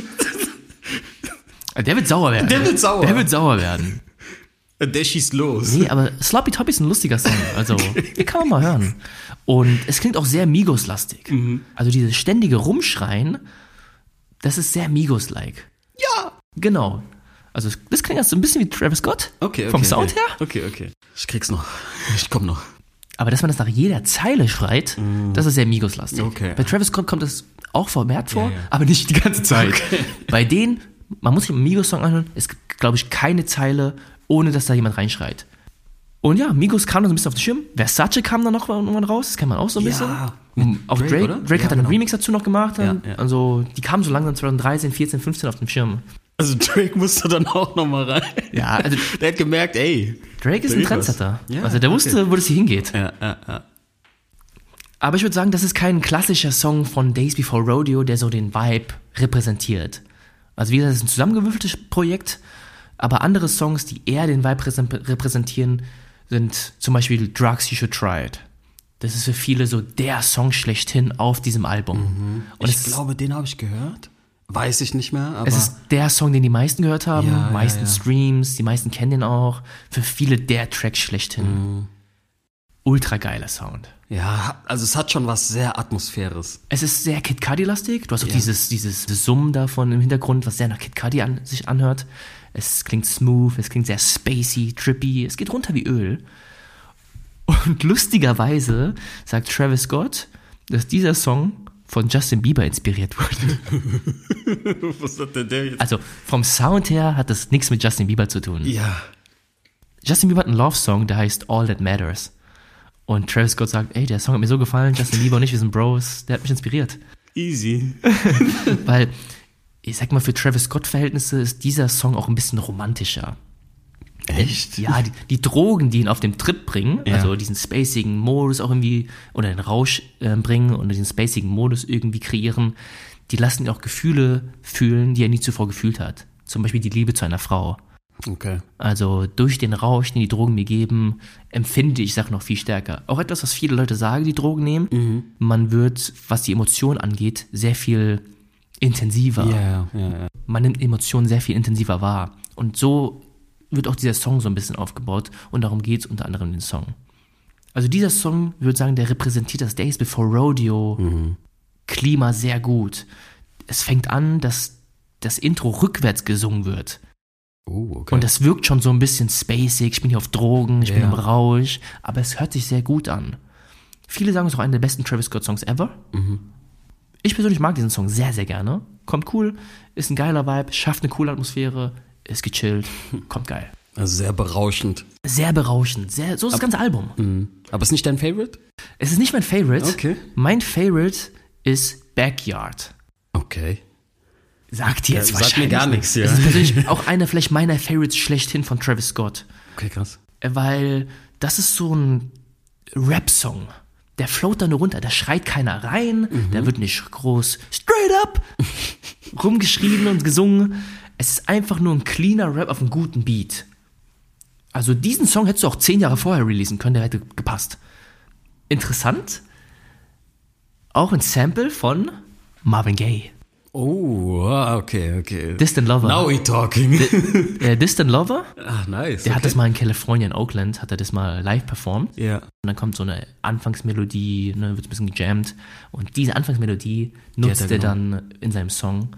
Der wird sauer werden. Der wird sauer. Der wird sauer werden. Der schießt los. Nee, aber Sloppy Toppy ist ein lustiger Song. Also, den kann man mal hören. Und es klingt auch sehr Migos-lastig. Mhm. Also dieses ständige Rumschreien, das ist sehr Migos-like. Ja. Genau. Also das klingt so ein bisschen wie Travis Scott. Okay, okay. Vom Sound okay. her. Okay, okay. Ich krieg's noch. Ich komm noch. Aber dass man das nach jeder Zeile schreit, das ist sehr Migos-lastig. Okay. Bei Travis Scott kommt das auch vermehrt vor, Ja, ja. aber nicht die ganze Zeit. Okay. Bei denen, man muss sich einen Migos-Song anhören, es gibt, glaube ich, keine Zeile, ohne dass da jemand reinschreit. Und ja, Migos kam dann so ein bisschen auf den Schirm. Versace kam dann noch irgendwann raus, das kennt man auch so ein bisschen. Ja, Auf Drake, Drake, oder? Drake Ja, hat dann einen genau. Remix dazu noch gemacht. Dann. Ja, ja. Also die kamen so langsam zwanzig dreizehn, vierzehn, fünfzehn auf den Schirm. Also Drake musste dann auch noch mal rein. Ja, also Der hat gemerkt, ey. Drake ist Da ein ist was. Trendsetter. Ja, also der wusste, okay. wo das hier hingeht. Ja, ja, ja. Aber ich würde sagen, das ist kein klassischer Song von Days Before Rodeo, der so den Vibe repräsentiert. Also wie gesagt, das ist ein zusammengewürfeltes Projekt, aber andere Songs, die eher den Vibe repräsentieren, sind zum Beispiel Drugs You Should Try It. Das ist für viele so der Song schlechthin auf diesem Album. Mhm. Und ich es, glaube, den habe ich gehört. Weiß ich nicht mehr, aber... es ist der Song, den die meisten gehört haben, Ja, ja, meisten ja. Streams, die meisten kennen den auch. Für viele der Track schlechthin. Mhm. Ultra geiler Sound. Ja, also es hat schon was sehr Atmosphäres. Es ist sehr Kid Cudi-lastig. Du hast auch Ja. dieses, dieses Summen davon im Hintergrund, was sehr nach Kid Cudi an, sich anhört. Es klingt smooth, es klingt sehr spacey, trippy. Es geht runter wie Öl. Und lustigerweise sagt Travis Scott, dass dieser Song von Justin Bieber inspiriert wurde. Was hat denn der jetzt? Also vom Sound her hat das nichts mit Justin Bieber zu tun. Ja. Justin Bieber hat einen Love-Song, der heißt All That Matters. Und Travis Scott sagt, ey, der Song hat mir so gefallen, Justin Bieber und ich, wir sind Bros, der hat mich inspiriert. Easy. Weil, ich sag mal, für Travis Scott-Verhältnisse ist dieser Song auch ein bisschen romantischer. Echt? Ja, die, die Drogen, die ihn auf den Trip bringen, Ja. also diesen spacigen Modus auch irgendwie, oder den Rausch äh, bringen und diesen spacigen Modus irgendwie kreieren, die lassen ihn auch Gefühle fühlen, die er nie zuvor gefühlt hat. Zum Beispiel die Liebe zu einer Frau. Okay. Also durch den Rausch, den die Drogen mir geben, empfinde ich Sachen noch viel stärker. Auch etwas, was viele Leute sagen, die Drogen nehmen. Mhm. Man wird, was die Emotionen angeht, sehr viel intensiver. Ja, ja, ja. Man nimmt Emotionen sehr viel intensiver wahr. Und so wird auch dieser Song so ein bisschen aufgebaut. Und darum geht es unter anderem in den Song. Also dieser Song, ich würde sagen, der repräsentiert das Days Before Rodeo Mhm. Klima sehr gut. Es fängt an, dass das Intro rückwärts gesungen wird. Oh, okay. Und das wirkt schon so ein bisschen spacig, ich bin hier auf Drogen, ich bin Ja. im Rausch, aber es hört sich sehr gut an. Viele sagen, es ist auch einer der besten Travis Scott Songs ever. Mhm. Ich persönlich mag diesen Song sehr, sehr gerne. Kommt cool, ist ein geiler Vibe, schafft eine coole Atmosphäre, ist gechillt, kommt geil. Also sehr berauschend. Sehr berauschend, sehr, so ist das ganze Album. Mhm. Aber ist nicht dein Favorite? Es ist nicht mein Favorite. Okay. Mein Favorite ist Backyard. Okay. Sagt dir jetzt Ja, sagt wahrscheinlich mir gar nichts, ja. Es ist persönlich auch einer vielleicht meiner Favorites schlechthin von Travis Scott. Okay, krass. Weil das ist so ein Rap-Song. Der float da nur runter, da schreit keiner rein, da wird nicht groß straight up rumgeschrien und gesungen. Es ist einfach nur ein cleaner Rap auf einem guten Beat. Also diesen Song hättest du auch zehn Jahre vorher releasen können, der hätte gepasst. Interessant, auch ein Sample von Marvin Gaye. Oh, ah, okay, okay. Distant Lover. Now we talking. Äh, Distant Lover, Ah, nice. der okay. hat das mal in California, in Oakland, hat er das mal live performt. Ja. Und dann kommt so eine Anfangsmelodie, ne, wird ein bisschen gejammt. Und diese Anfangsmelodie nutzt hat er er dann in seinem Song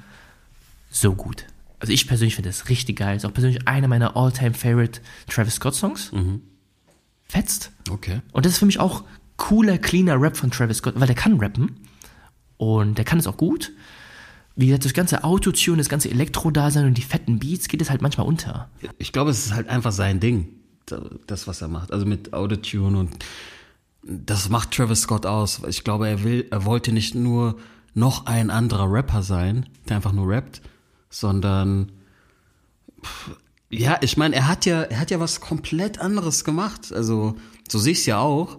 so gut. Also ich persönlich finde das richtig geil. Ist auch persönlich einer meiner all-time-favorite Travis Scott-Songs. Mhm. Fetzt. Okay. Und das ist für mich auch cooler, cleaner Rap von Travis Scott, weil der kann rappen. Und der kann es auch gut. Wie gesagt, das ganze Autotune, das ganze Elektro-Dasein und die fetten Beats geht es halt manchmal unter. Ich glaube, es ist halt einfach sein Ding, das, was er macht. Also mit Autotune und das macht Travis Scott aus. Ich glaube, er will, er wollte nicht nur noch ein anderer Rapper sein, der einfach nur rappt, sondern pff, ja, ich meine, er hat ja, er hat ja was komplett anderes gemacht. Also so sehe ich es ja auch.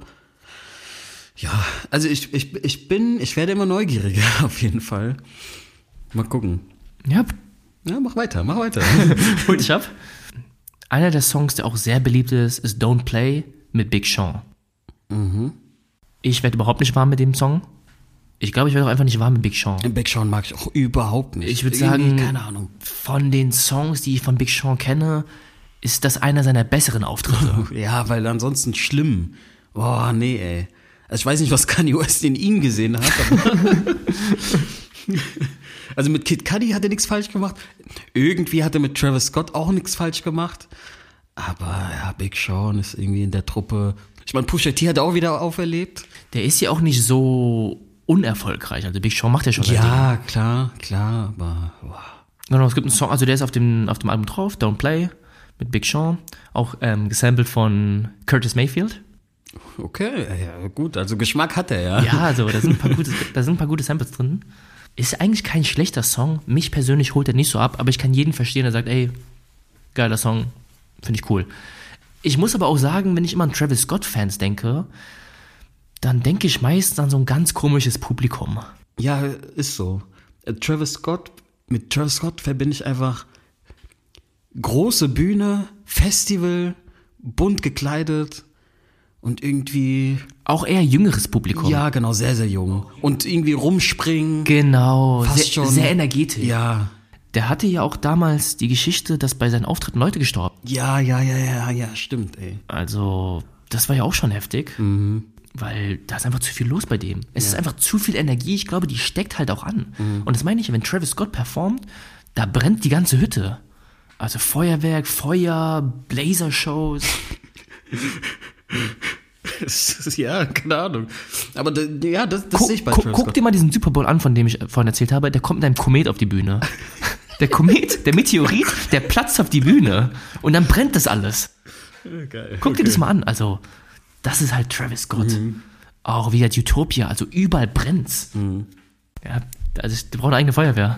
Ja, also ich, ich, ich bin, ich werde immer neugieriger auf jeden Fall. Mal gucken. Ja, Ja, mach weiter, mach weiter. holt dich ab. Einer der Songs, der auch sehr beliebt ist, ist Don't Play mit Big Sean. Mhm. Ich werde überhaupt nicht warm mit dem Song. Ich glaube, ich werde auch einfach nicht warm mit Big Sean. Big Sean mag ich auch überhaupt nicht. Ich würde Irgendwie, sagen, keine Ahnung. von den Songs, die ich von Big Sean kenne, ist das einer seiner besseren Auftritte. Ja, weil ansonsten schlimm. Boah, nee, ey. Also ich weiß nicht, was Kanye West in ihm gesehen hat, aber also mit Kid Cudi hat er nichts falsch gemacht. Irgendwie hat er mit Travis Scott auch nichts falsch gemacht. Aber ja, Big Sean ist irgendwie in der Truppe. Ich meine, Pusha T hat er auch wieder auferlebt. Der ist ja auch nicht so unerfolgreich. Also Big Sean macht ja schon sein Ding. Ja, klar, klar, aber boah. Genau, es gibt einen Song, also der ist auf dem, auf dem Album drauf, Don't Play, mit Big Sean. Auch ähm, gesampelt von Curtis Mayfield. Okay, ja, gut, also Geschmack hat er, ja. Ja, also da sind ein paar gute, da sind ein paar gute Samples drin. Ist eigentlich kein schlechter Song. Mich persönlich holt er nicht so ab, aber ich kann jeden verstehen, der sagt, ey, geiler Song, finde ich cool. Ich muss aber auch sagen, wenn ich immer an Travis Scott-Fans denke, dann denke ich meist an so ein ganz komisches Publikum. Ja, ist so. Äh, Travis Scott, mit Travis Scott verbinde ich einfach große Bühne, Festival, bunt gekleidet und irgendwie, Auch eher jüngeres Publikum. ja genau, sehr, sehr jung. Und irgendwie rumspringen. Genau, Fast sehr, schon. sehr energetisch. Ja, Der hatte ja auch damals die Geschichte, dass bei seinen Auftritten Leute gestorben. ja, ja, ja, ja, ja, stimmt, ey. Also, das war ja auch schon heftig. Mhm. Weil da ist einfach zu viel los bei dem. Es ist einfach zu viel Energie. Ich glaube, die steckt halt auch an. Mhm. Und das meine ich, wenn Travis Scott performt, da brennt die ganze Hütte. Also Feuerwerk, Feuer, Blazershows. Ja, keine Ahnung. Aber da, ja, das, das Guck, sehe ich bei guck, Travis guck Scott. dir mal diesen Super Bowl an, von dem ich vorhin erzählt habe. Der kommt mit einem Komet auf die Bühne. Der Komet, der Meteorit, der platzt auf die Bühne. Und dann brennt das alles. Geil. Guck dir das mal an. Also, das ist halt Travis Scott. Mhm. Auch wie der Utopia. Also, überall brennt's. Mhm. Ja, also, die brauchen eine eigene Feuerwehr.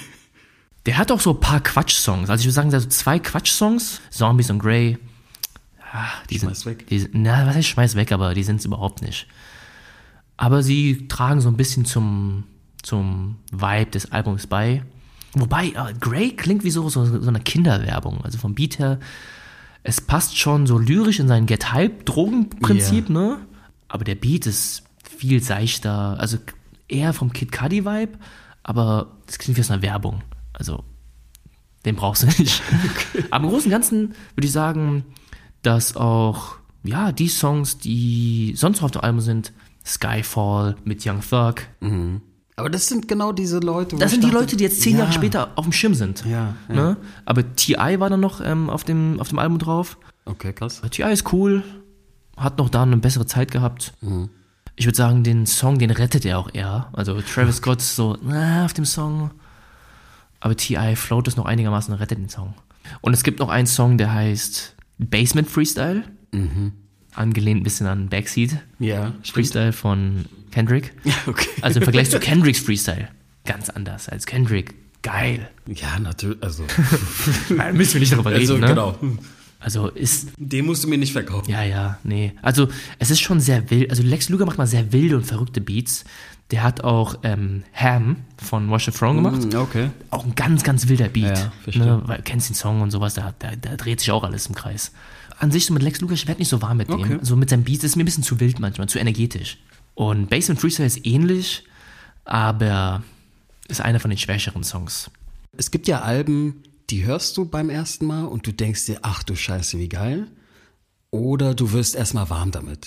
Der hat auch so ein paar Quatsch-Songs. Also, ich würde sagen, so zwei Quatsch-Songs. Zombies und Grey. Ah, die Schmeiß sind, weg. Die, sind- na, was heißt schmeiß weg, aber die sind es überhaupt nicht. Aber sie tragen so ein bisschen zum, zum Vibe des Albums bei. Wobei, äh, Grey klingt wie so, so, so eine Kinderwerbung. Also vom Beat her, es passt schon so lyrisch in sein Get-Hype-Drogenprinzip, ne? Aber der Beat ist viel seichter, also eher vom Kid Cudi-Vibe, aber das klingt wie aus einer Werbung. Also, den brauchst du nicht. Aber im Großen und Ganzen würde ich sagen, dass auch, ja, die Songs, die sonst noch auf dem Album sind, Skyfall mit Young Thug, Aber das sind genau diese Leute, wo das ich sind die dachte, Leute, die jetzt zehn ja, Jahre später auf dem Schirm sind. Ja, ja. Ne? Aber T I war dann noch ähm, auf, dem, auf dem Album drauf. Okay, krass. T I ist cool, hat noch da eine bessere Zeit gehabt. Mhm. Ich würde sagen, den Song, den rettet er auch eher. Also Travis Scott ist so, na, auf dem Song. Aber T I float es noch einigermaßen und rettet den Song. Und es gibt noch einen Song, der heißt Basement Freestyle. Mhm. Angelehnt ein bisschen an Backseat. Ja, stimmt. Freestyle von Kendrick. Ja, okay. Also im Vergleich zu Kendricks Freestyle. Ganz anders als Kendrick. Geil. Ja, natürlich, also, Da müssen wir nicht darüber reden, also ne? genau. Also ist, Den musst du mir nicht verkaufen. ja, ja, nee. Also es ist schon sehr wild. Also Lex Luger macht mal sehr wilde und verrückte Beats. Der hat auch ähm, Ham von Watch the Throne gemacht. Mhm, okay. Auch ein ganz, ganz wilder Beat. Ja, verstehe. ne? Weil, kennst den Song und sowas, da, da, da dreht sich auch alles im Kreis. An sich so mit Lex Luger, ich werde nicht so warm mit dem. Okay. Also mit seinem Beat ist mir ein bisschen zu wild manchmal, zu energetisch. Und Basement Freestyle ist ähnlich, aber ist einer von den schwächeren Songs. Es gibt ja Alben, die hörst du beim ersten Mal und du denkst dir, ach du Scheiße, wie geil. Oder du wirst erstmal warm damit.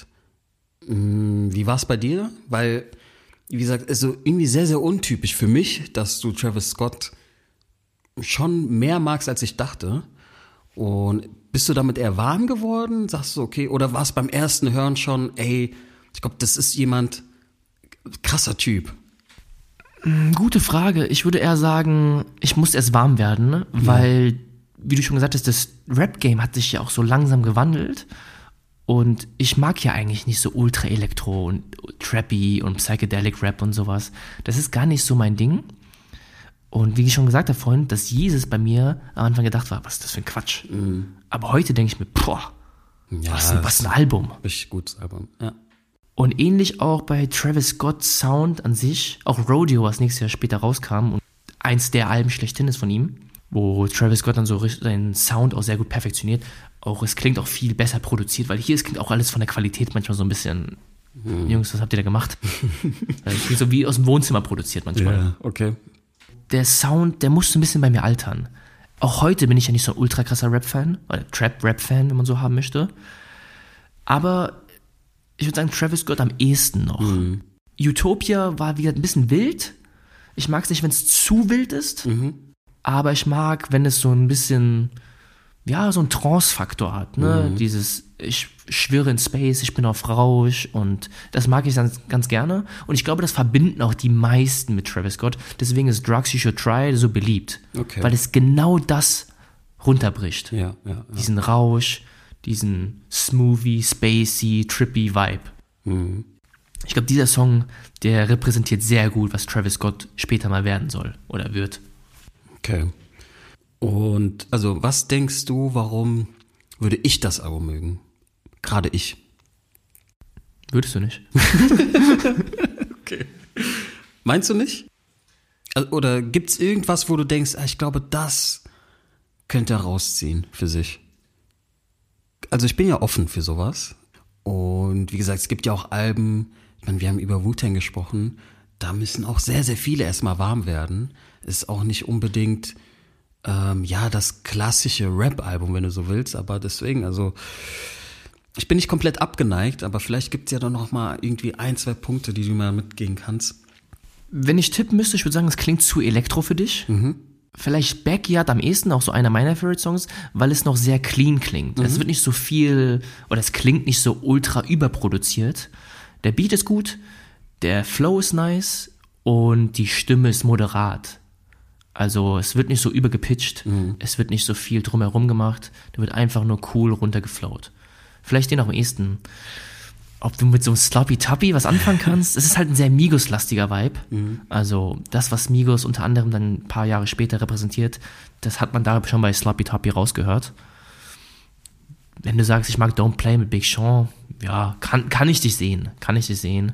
Hm, Wie war es bei dir? Weil, wie gesagt, also irgendwie sehr, sehr untypisch für mich, dass du Travis Scott schon mehr magst, als ich dachte. Und bist du damit eher warm geworden? Sagst du, okay, oder war es beim ersten Hören schon, ey, ich glaube, das ist jemand, krasser Typ. Gute Frage. Ich würde eher sagen, ich muss erst warm werden, ne? Weil, wie du schon gesagt hast, das Rap-Game hat sich ja auch so langsam gewandelt. Und ich mag ja eigentlich nicht so Ultra-Elektro und Trappy und Psychedelic Rap und sowas. Das ist gar nicht so mein Ding. Und wie ich schon gesagt habe vorhin, dass Jesus bei mir am Anfang gedacht war, was ist das für ein Quatsch. Aber heute denke ich mir, boah, Ja, was, ein, was ein Album. richtig gutes Album. Ja. Und ähnlich auch bei Travis Scott's Sound an sich, auch Rodeo, was nächstes Jahr später rauskam und eins der Alben schlechthin ist von ihm, wo Travis Scott dann so richt- seinen Sound auch sehr gut perfektioniert. Auch es klingt auch viel besser produziert, weil hier es klingt auch alles von der Qualität manchmal so ein bisschen, Jungs, was habt ihr da gemacht? Es klingt so wie aus dem Wohnzimmer produziert manchmal. Ja, okay. Der Sound, der musste ein bisschen bei mir altern. Auch heute bin ich ja nicht so ein ultra krasser Rap-Fan, oder Trap-Rap-Fan, wenn man so haben möchte. Aber ich würde sagen, Travis Scott am ehesten noch. Mhm. Utopia war wieder ein bisschen wild. Ich mag es nicht, wenn es zu wild ist. Mhm. Aber ich mag, wenn es so ein bisschen, ja, so einen Trance-Faktor hat. Ne? Mhm. Dieses, ich schwirre in Space, ich bin auf Rausch und das mag ich ganz, ganz gerne. Und ich glaube, das verbinden auch die meisten mit Travis Scott. Deswegen ist Drugs You Should Try so beliebt. Okay. Weil es genau das runterbricht. Ja, ja, ja. Diesen Rausch, diesen smoothie, spacey, trippy Vibe. Mhm. Ich glaube, dieser Song, der repräsentiert sehr gut, was Travis Scott später mal werden soll oder wird. Okay. Und also, was denkst du, warum würde ich das Album mögen? Gerade ich. Würdest du nicht? Okay. Meinst du nicht? Also, oder gibt's irgendwas, wo du denkst, ah, ich glaube, das könnte er rausziehen für sich? Also ich bin ja offen für sowas. Und wie gesagt, es gibt ja auch Alben, ich meine, wir haben über Wu-Tang gesprochen, da müssen auch sehr, sehr viele erstmal warm werden. Ist auch nicht unbedingt, ähm, ja, das klassische Rap-Album, wenn du so willst, aber deswegen, also ich bin nicht komplett abgeneigt, aber vielleicht gibt es ja doch noch mal irgendwie ein, zwei Punkte, die du mal mitgehen kannst. Wenn ich tippen müsste, ich würde sagen, es klingt zu elektro für dich. Mhm. Vielleicht Backyard am ehesten, auch so einer meiner Favorite Songs, weil es noch sehr clean klingt. Mhm. Es wird nicht so viel, oder es klingt nicht so ultra überproduziert. Der Beat ist gut, der Flow ist nice und die Stimme ist moderat. Also es wird nicht so übergepitcht, mhm. es wird nicht so viel drumherum gemacht, der wird einfach nur cool runtergeflowt. Vielleicht den auch am ehesten. Ob du mit so einem Sloppy Toppy was anfangen kannst, es ist halt ein sehr Migos-lastiger Vibe. Mhm. Also das, was Migos unter anderem dann ein paar Jahre später repräsentiert, das hat man da schon bei Sloppy Toppy rausgehört. Wenn du sagst, ich mag Don't Play mit Big Sean, ja, kann, kann ich dich sehen, kann ich dich sehen.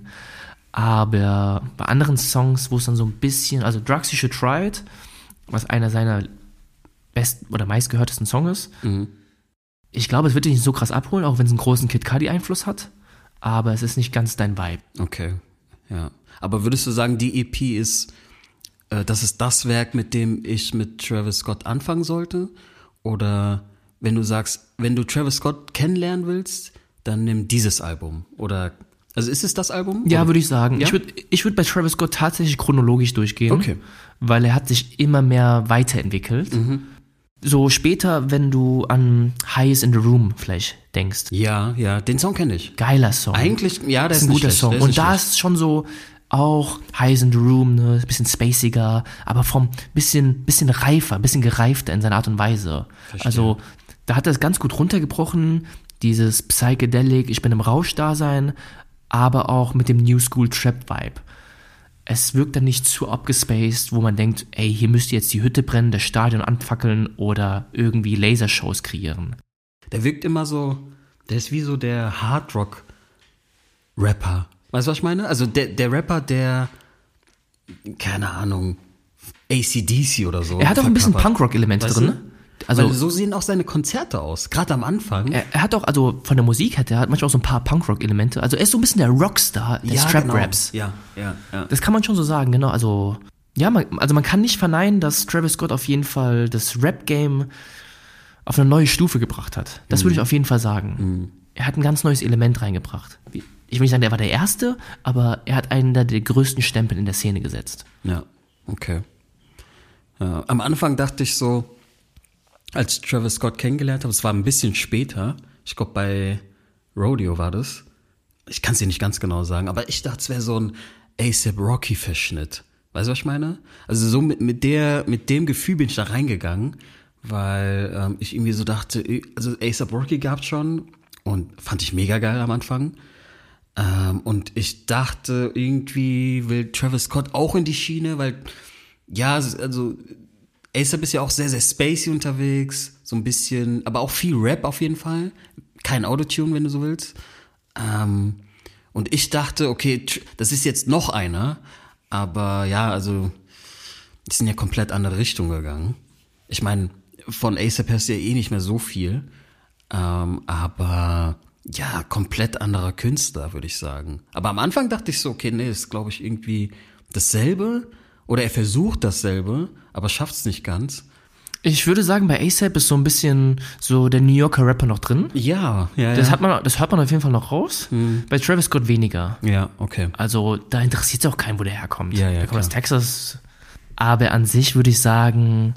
Aber bei anderen Songs, wo es dann so ein bisschen, also Drugs You Should Try It, was einer seiner best- oder meistgehörtesten Songs ist, mhm. ich glaube, es wird dich nicht so krass abholen, auch wenn es einen großen Kid Cudi-Einfluss hat. Aber es ist nicht ganz dein Vibe. Okay, ja. Aber würdest du sagen, die E P ist, äh, das ist das Werk, mit dem ich mit Travis Scott anfangen sollte? Oder wenn du sagst, wenn du Travis Scott kennenlernen willst, dann nimm dieses Album? Oder, also ist es das Album? Ja, oder? würde ich sagen. Ja? Ich würde ich würd bei Travis Scott tatsächlich chronologisch durchgehen. Okay. Weil er hat sich immer mehr weiterentwickelt. Mhm. So später, wenn du an Highs in the Room vielleicht denkst. Ja, ja, den Song kenne ich. Geiler Song. Eigentlich, ja, der das ist ein guter schlecht, Song. ist Und da schlecht. ist schon so auch Highs in the Room, ne, ein bisschen spaciger, aber vom bisschen, bisschen reifer, ein bisschen gereifter in seiner Art und Weise. Verstehe. Also, da hat er es ganz gut runtergebrochen, dieses Psychedelic, ich bin im Rausch-Dasein, aber auch mit dem New School Trap Vibe. Es wirkt dann nicht zu abgespaced, wo man denkt, ey, hier müsste jetzt die Hütte brennen, das Stadion anfackeln oder irgendwie Lasershows kreieren. Der wirkt immer so, der ist wie so der Hardrock-Rapper. Weißt du, was ich meine? Also der, der Rapper, der, keine Ahnung, A C D C oder so. Er hat auch ein bisschen verkörpert. Punkrock-Elemente Weißt drin, du? ne? Also, Weil so sehen auch seine Konzerte aus, gerade am Anfang. Er, er hat auch, also von der Musik hat er hat manchmal auch so ein paar Punkrock-Elemente. Also er ist so ein bisschen der Rockstar des ja, Trap-Raps. Genau. Ja, ja, ja. Das kann man schon so sagen, genau. Also, ja, man, also man kann nicht verneinen, dass Travis Scott auf jeden Fall das Rap-Game auf eine neue Stufe gebracht hat. Das mhm. würde ich auf jeden Fall sagen. Mhm. Er hat ein ganz neues Element reingebracht. Ich will nicht sagen, er war der Erste, aber er hat einen der, der größten Stempel in der Szene gesetzt. Ja, okay. Ja, am Anfang dachte ich so, als ich Travis Scott kennengelernt habe, es war ein bisschen später, ich glaube bei Rodeo war das, ich kann es dir nicht ganz genau sagen, aber ich dachte, es wäre so ein A$AP Rocky-Verschnitt. Weißt du, was ich meine? Also so mit, mit, der, mit dem Gefühl bin ich da reingegangen, weil ähm, ich irgendwie so dachte, also A$AP Rocky gab's schon und fand ich mega geil am Anfang. Ähm, und ich dachte, irgendwie will Travis Scott auch in die Schiene, weil, ja, also A$AP ist ja auch sehr, sehr spacey unterwegs, so ein bisschen, aber auch viel Rap auf jeden Fall. Kein Autotune, wenn du so willst. Ähm, und ich dachte, okay, das ist jetzt noch einer, aber ja, also, die sind ja komplett andere Richtung gegangen. Ich meine, von A$AP hast du ja eh nicht mehr so viel, ähm, aber ja, komplett anderer Künstler, würde ich sagen. Aber am Anfang dachte ich so, okay, nee, ist, glaube ich, irgendwie dasselbe. Oder er versucht dasselbe, aber schafft es nicht ganz. Ich würde sagen, bei A$AP ist so ein bisschen so der New Yorker Rapper noch drin. Ja, ja, das ja. hat man, das hört man auf jeden Fall noch raus. Hm. Bei Travis Scott weniger. Ja, okay. Also da interessiert es auch keinen, wo der herkommt. Ja, ja, der kommt klar. aus Texas. Aber an sich würde ich sagen,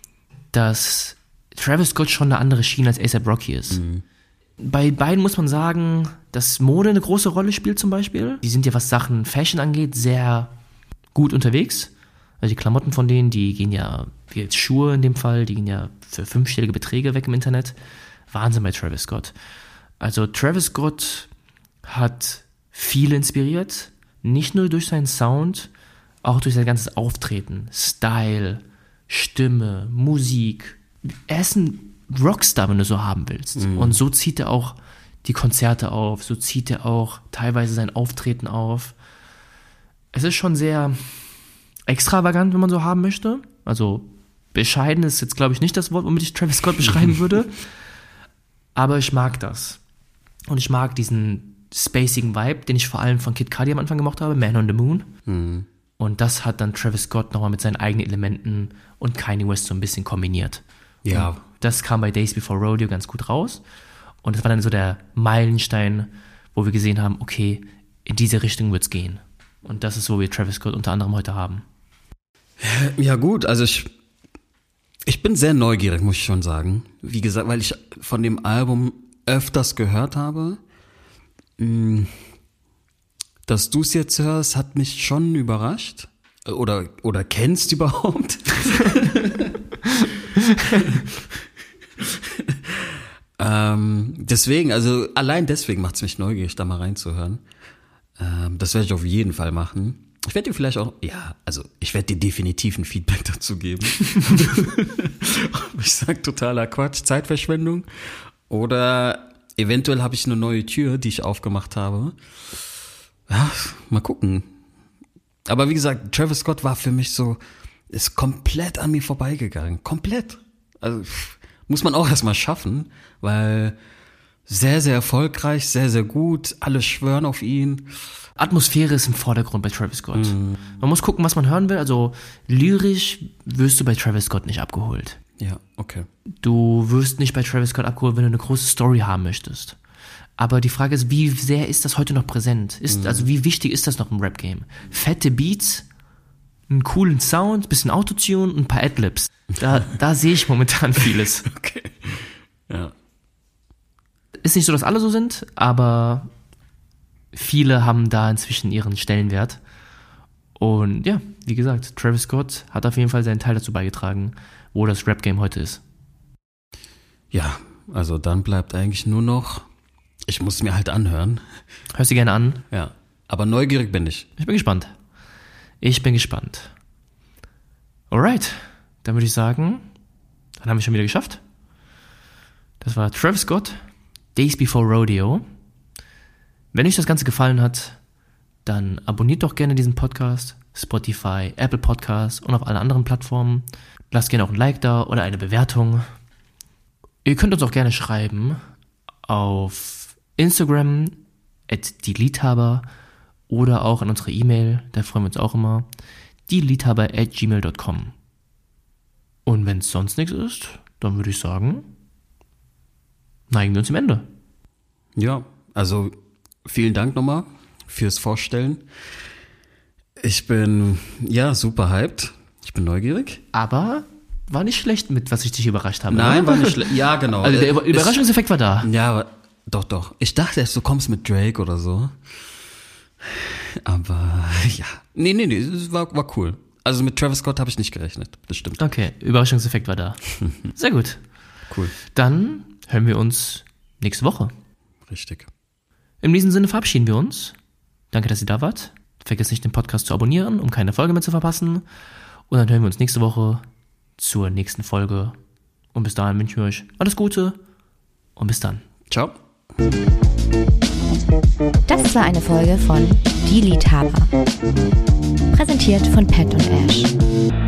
dass Travis Scott schon eine andere Schiene als A$AP Rocky ist. Mhm. Bei beiden muss man sagen, dass Mode eine große Rolle spielt zum Beispiel. Die sind ja, was Sachen Fashion angeht, sehr gut unterwegs. Also die Klamotten von denen, die gehen ja, wie jetzt Schuhe in dem Fall, die gehen ja für fünfstellige Beträge weg im Internet. Wahnsinn bei Travis Scott. Also Travis Scott hat viele inspiriert, nicht nur durch seinen Sound, auch durch sein ganzes Auftreten, Style, Stimme, Musik. Er ist ein Rockstar, wenn du so haben willst. Mhm. Und so zieht er auch die Konzerte auf, so zieht er auch teilweise sein Auftreten auf. Es ist schon sehr extravagant, wenn man so haben möchte. Also bescheiden ist jetzt, glaube ich, nicht das Wort, womit ich Travis Scott beschreiben würde. Aber ich mag das. Und ich mag diesen spacigen Vibe, den ich vor allem von Kid Cudi am Anfang gemacht habe, Man on the Moon. Mhm. Und das hat dann Travis Scott nochmal mit seinen eigenen Elementen und Kanye West so ein bisschen kombiniert. Ja. Und das kam bei Days Before Rodeo ganz gut raus. Und das war dann so der Meilenstein, wo wir gesehen haben, okay, in diese Richtung wird's gehen. Und das ist, wo wir Travis Scott unter anderem heute haben. Ja gut, also ich, ich bin sehr neugierig, muss ich schon sagen. Wie gesagt, weil ich von dem Album öfters gehört habe. Dass du es jetzt hörst, hat mich schon überrascht. Oder, oder kennst überhaupt. ähm, deswegen, also allein deswegen macht es mich neugierig, da mal reinzuhören. Ähm, das werde ich auf jeden Fall machen. Ich werde dir vielleicht auch, ja, also ich werde dir definitiv ein Feedback dazu geben. Ich sag totaler Quatsch, Zeitverschwendung. Oder eventuell habe ich eine neue Tür, die ich aufgemacht habe. Ja, mal gucken. Aber wie gesagt, Travis Scott war für mich so, ist komplett an mir vorbeigegangen. Komplett. Also muss man auch erstmal schaffen, weil sehr, sehr erfolgreich, sehr, sehr gut. Alle schwören auf ihn. Atmosphäre ist im Vordergrund bei Travis Scott. Mm. Man muss gucken, was man hören will. Also lyrisch wirst du bei Travis Scott nicht abgeholt. Ja, okay. Du wirst nicht bei Travis Scott abgeholt, wenn du eine große Story haben möchtest. Aber die Frage ist, wie sehr ist das heute noch präsent? Ist, mm. Also wie wichtig ist das noch im Rap-Game? Fette Beats, einen coolen Sound, bisschen Autotune und ein paar Adlibs. Da, da sehe ich momentan vieles. Okay. Ja. Ist nicht so, dass alle so sind, aber viele haben da inzwischen ihren Stellenwert. Und ja, wie gesagt, Travis Scott hat auf jeden Fall seinen Teil dazu beigetragen, wo das Rap-Game heute ist. Ja, also dann bleibt eigentlich nur noch, ich muss mir halt anhören. Hörst du gerne an? Ja, aber neugierig bin ich. Ich bin gespannt. Ich bin gespannt. Alright, dann würde ich sagen, dann haben wir schon wieder geschafft. Das war Travis Scott, Days Before Rodeo. Wenn euch das Ganze gefallen hat, dann abonniert doch gerne diesen Podcast, Spotify, Apple Podcasts und auf alle anderen Plattformen. Lasst gerne auch ein Like da oder eine Bewertung. Ihr könnt uns auch gerne schreiben auf Instagram at die Liedhaber oder auch an unsere E-Mail, da freuen wir uns auch immer, die liedhaber at gmail dot com. Und wenn es sonst nichts ist, dann würde ich sagen, neigen wir uns zum Ende. Ja, also vielen Dank nochmal fürs Vorstellen. Ich bin, ja, super hyped. Ich bin neugierig. Aber war nicht schlecht mit, was ich dich überrascht habe. Nein, oder? war nicht schlecht. Ja, genau. Also der Überraschungseffekt war da. Ja, aber, doch, doch. Ich dachte erst, du kommst mit Drake oder so. Aber, ja. Nee, nee, nee, es war, war cool. Also mit Travis Scott habe ich nicht gerechnet. Das stimmt. Okay, Überraschungseffekt war da. Sehr gut. Cool. Dann hören wir uns nächste Woche. Richtig. In diesem Sinne verabschieden wir uns. Danke, dass ihr da wart. Vergesst nicht, den Podcast zu abonnieren, um keine Folge mehr zu verpassen. Und dann hören wir uns nächste Woche zur nächsten Folge. Und bis dahin wünschen wir euch alles Gute und bis dann. Ciao. Das war eine Folge von Die Liedhaber. Präsentiert von Pat und Ash.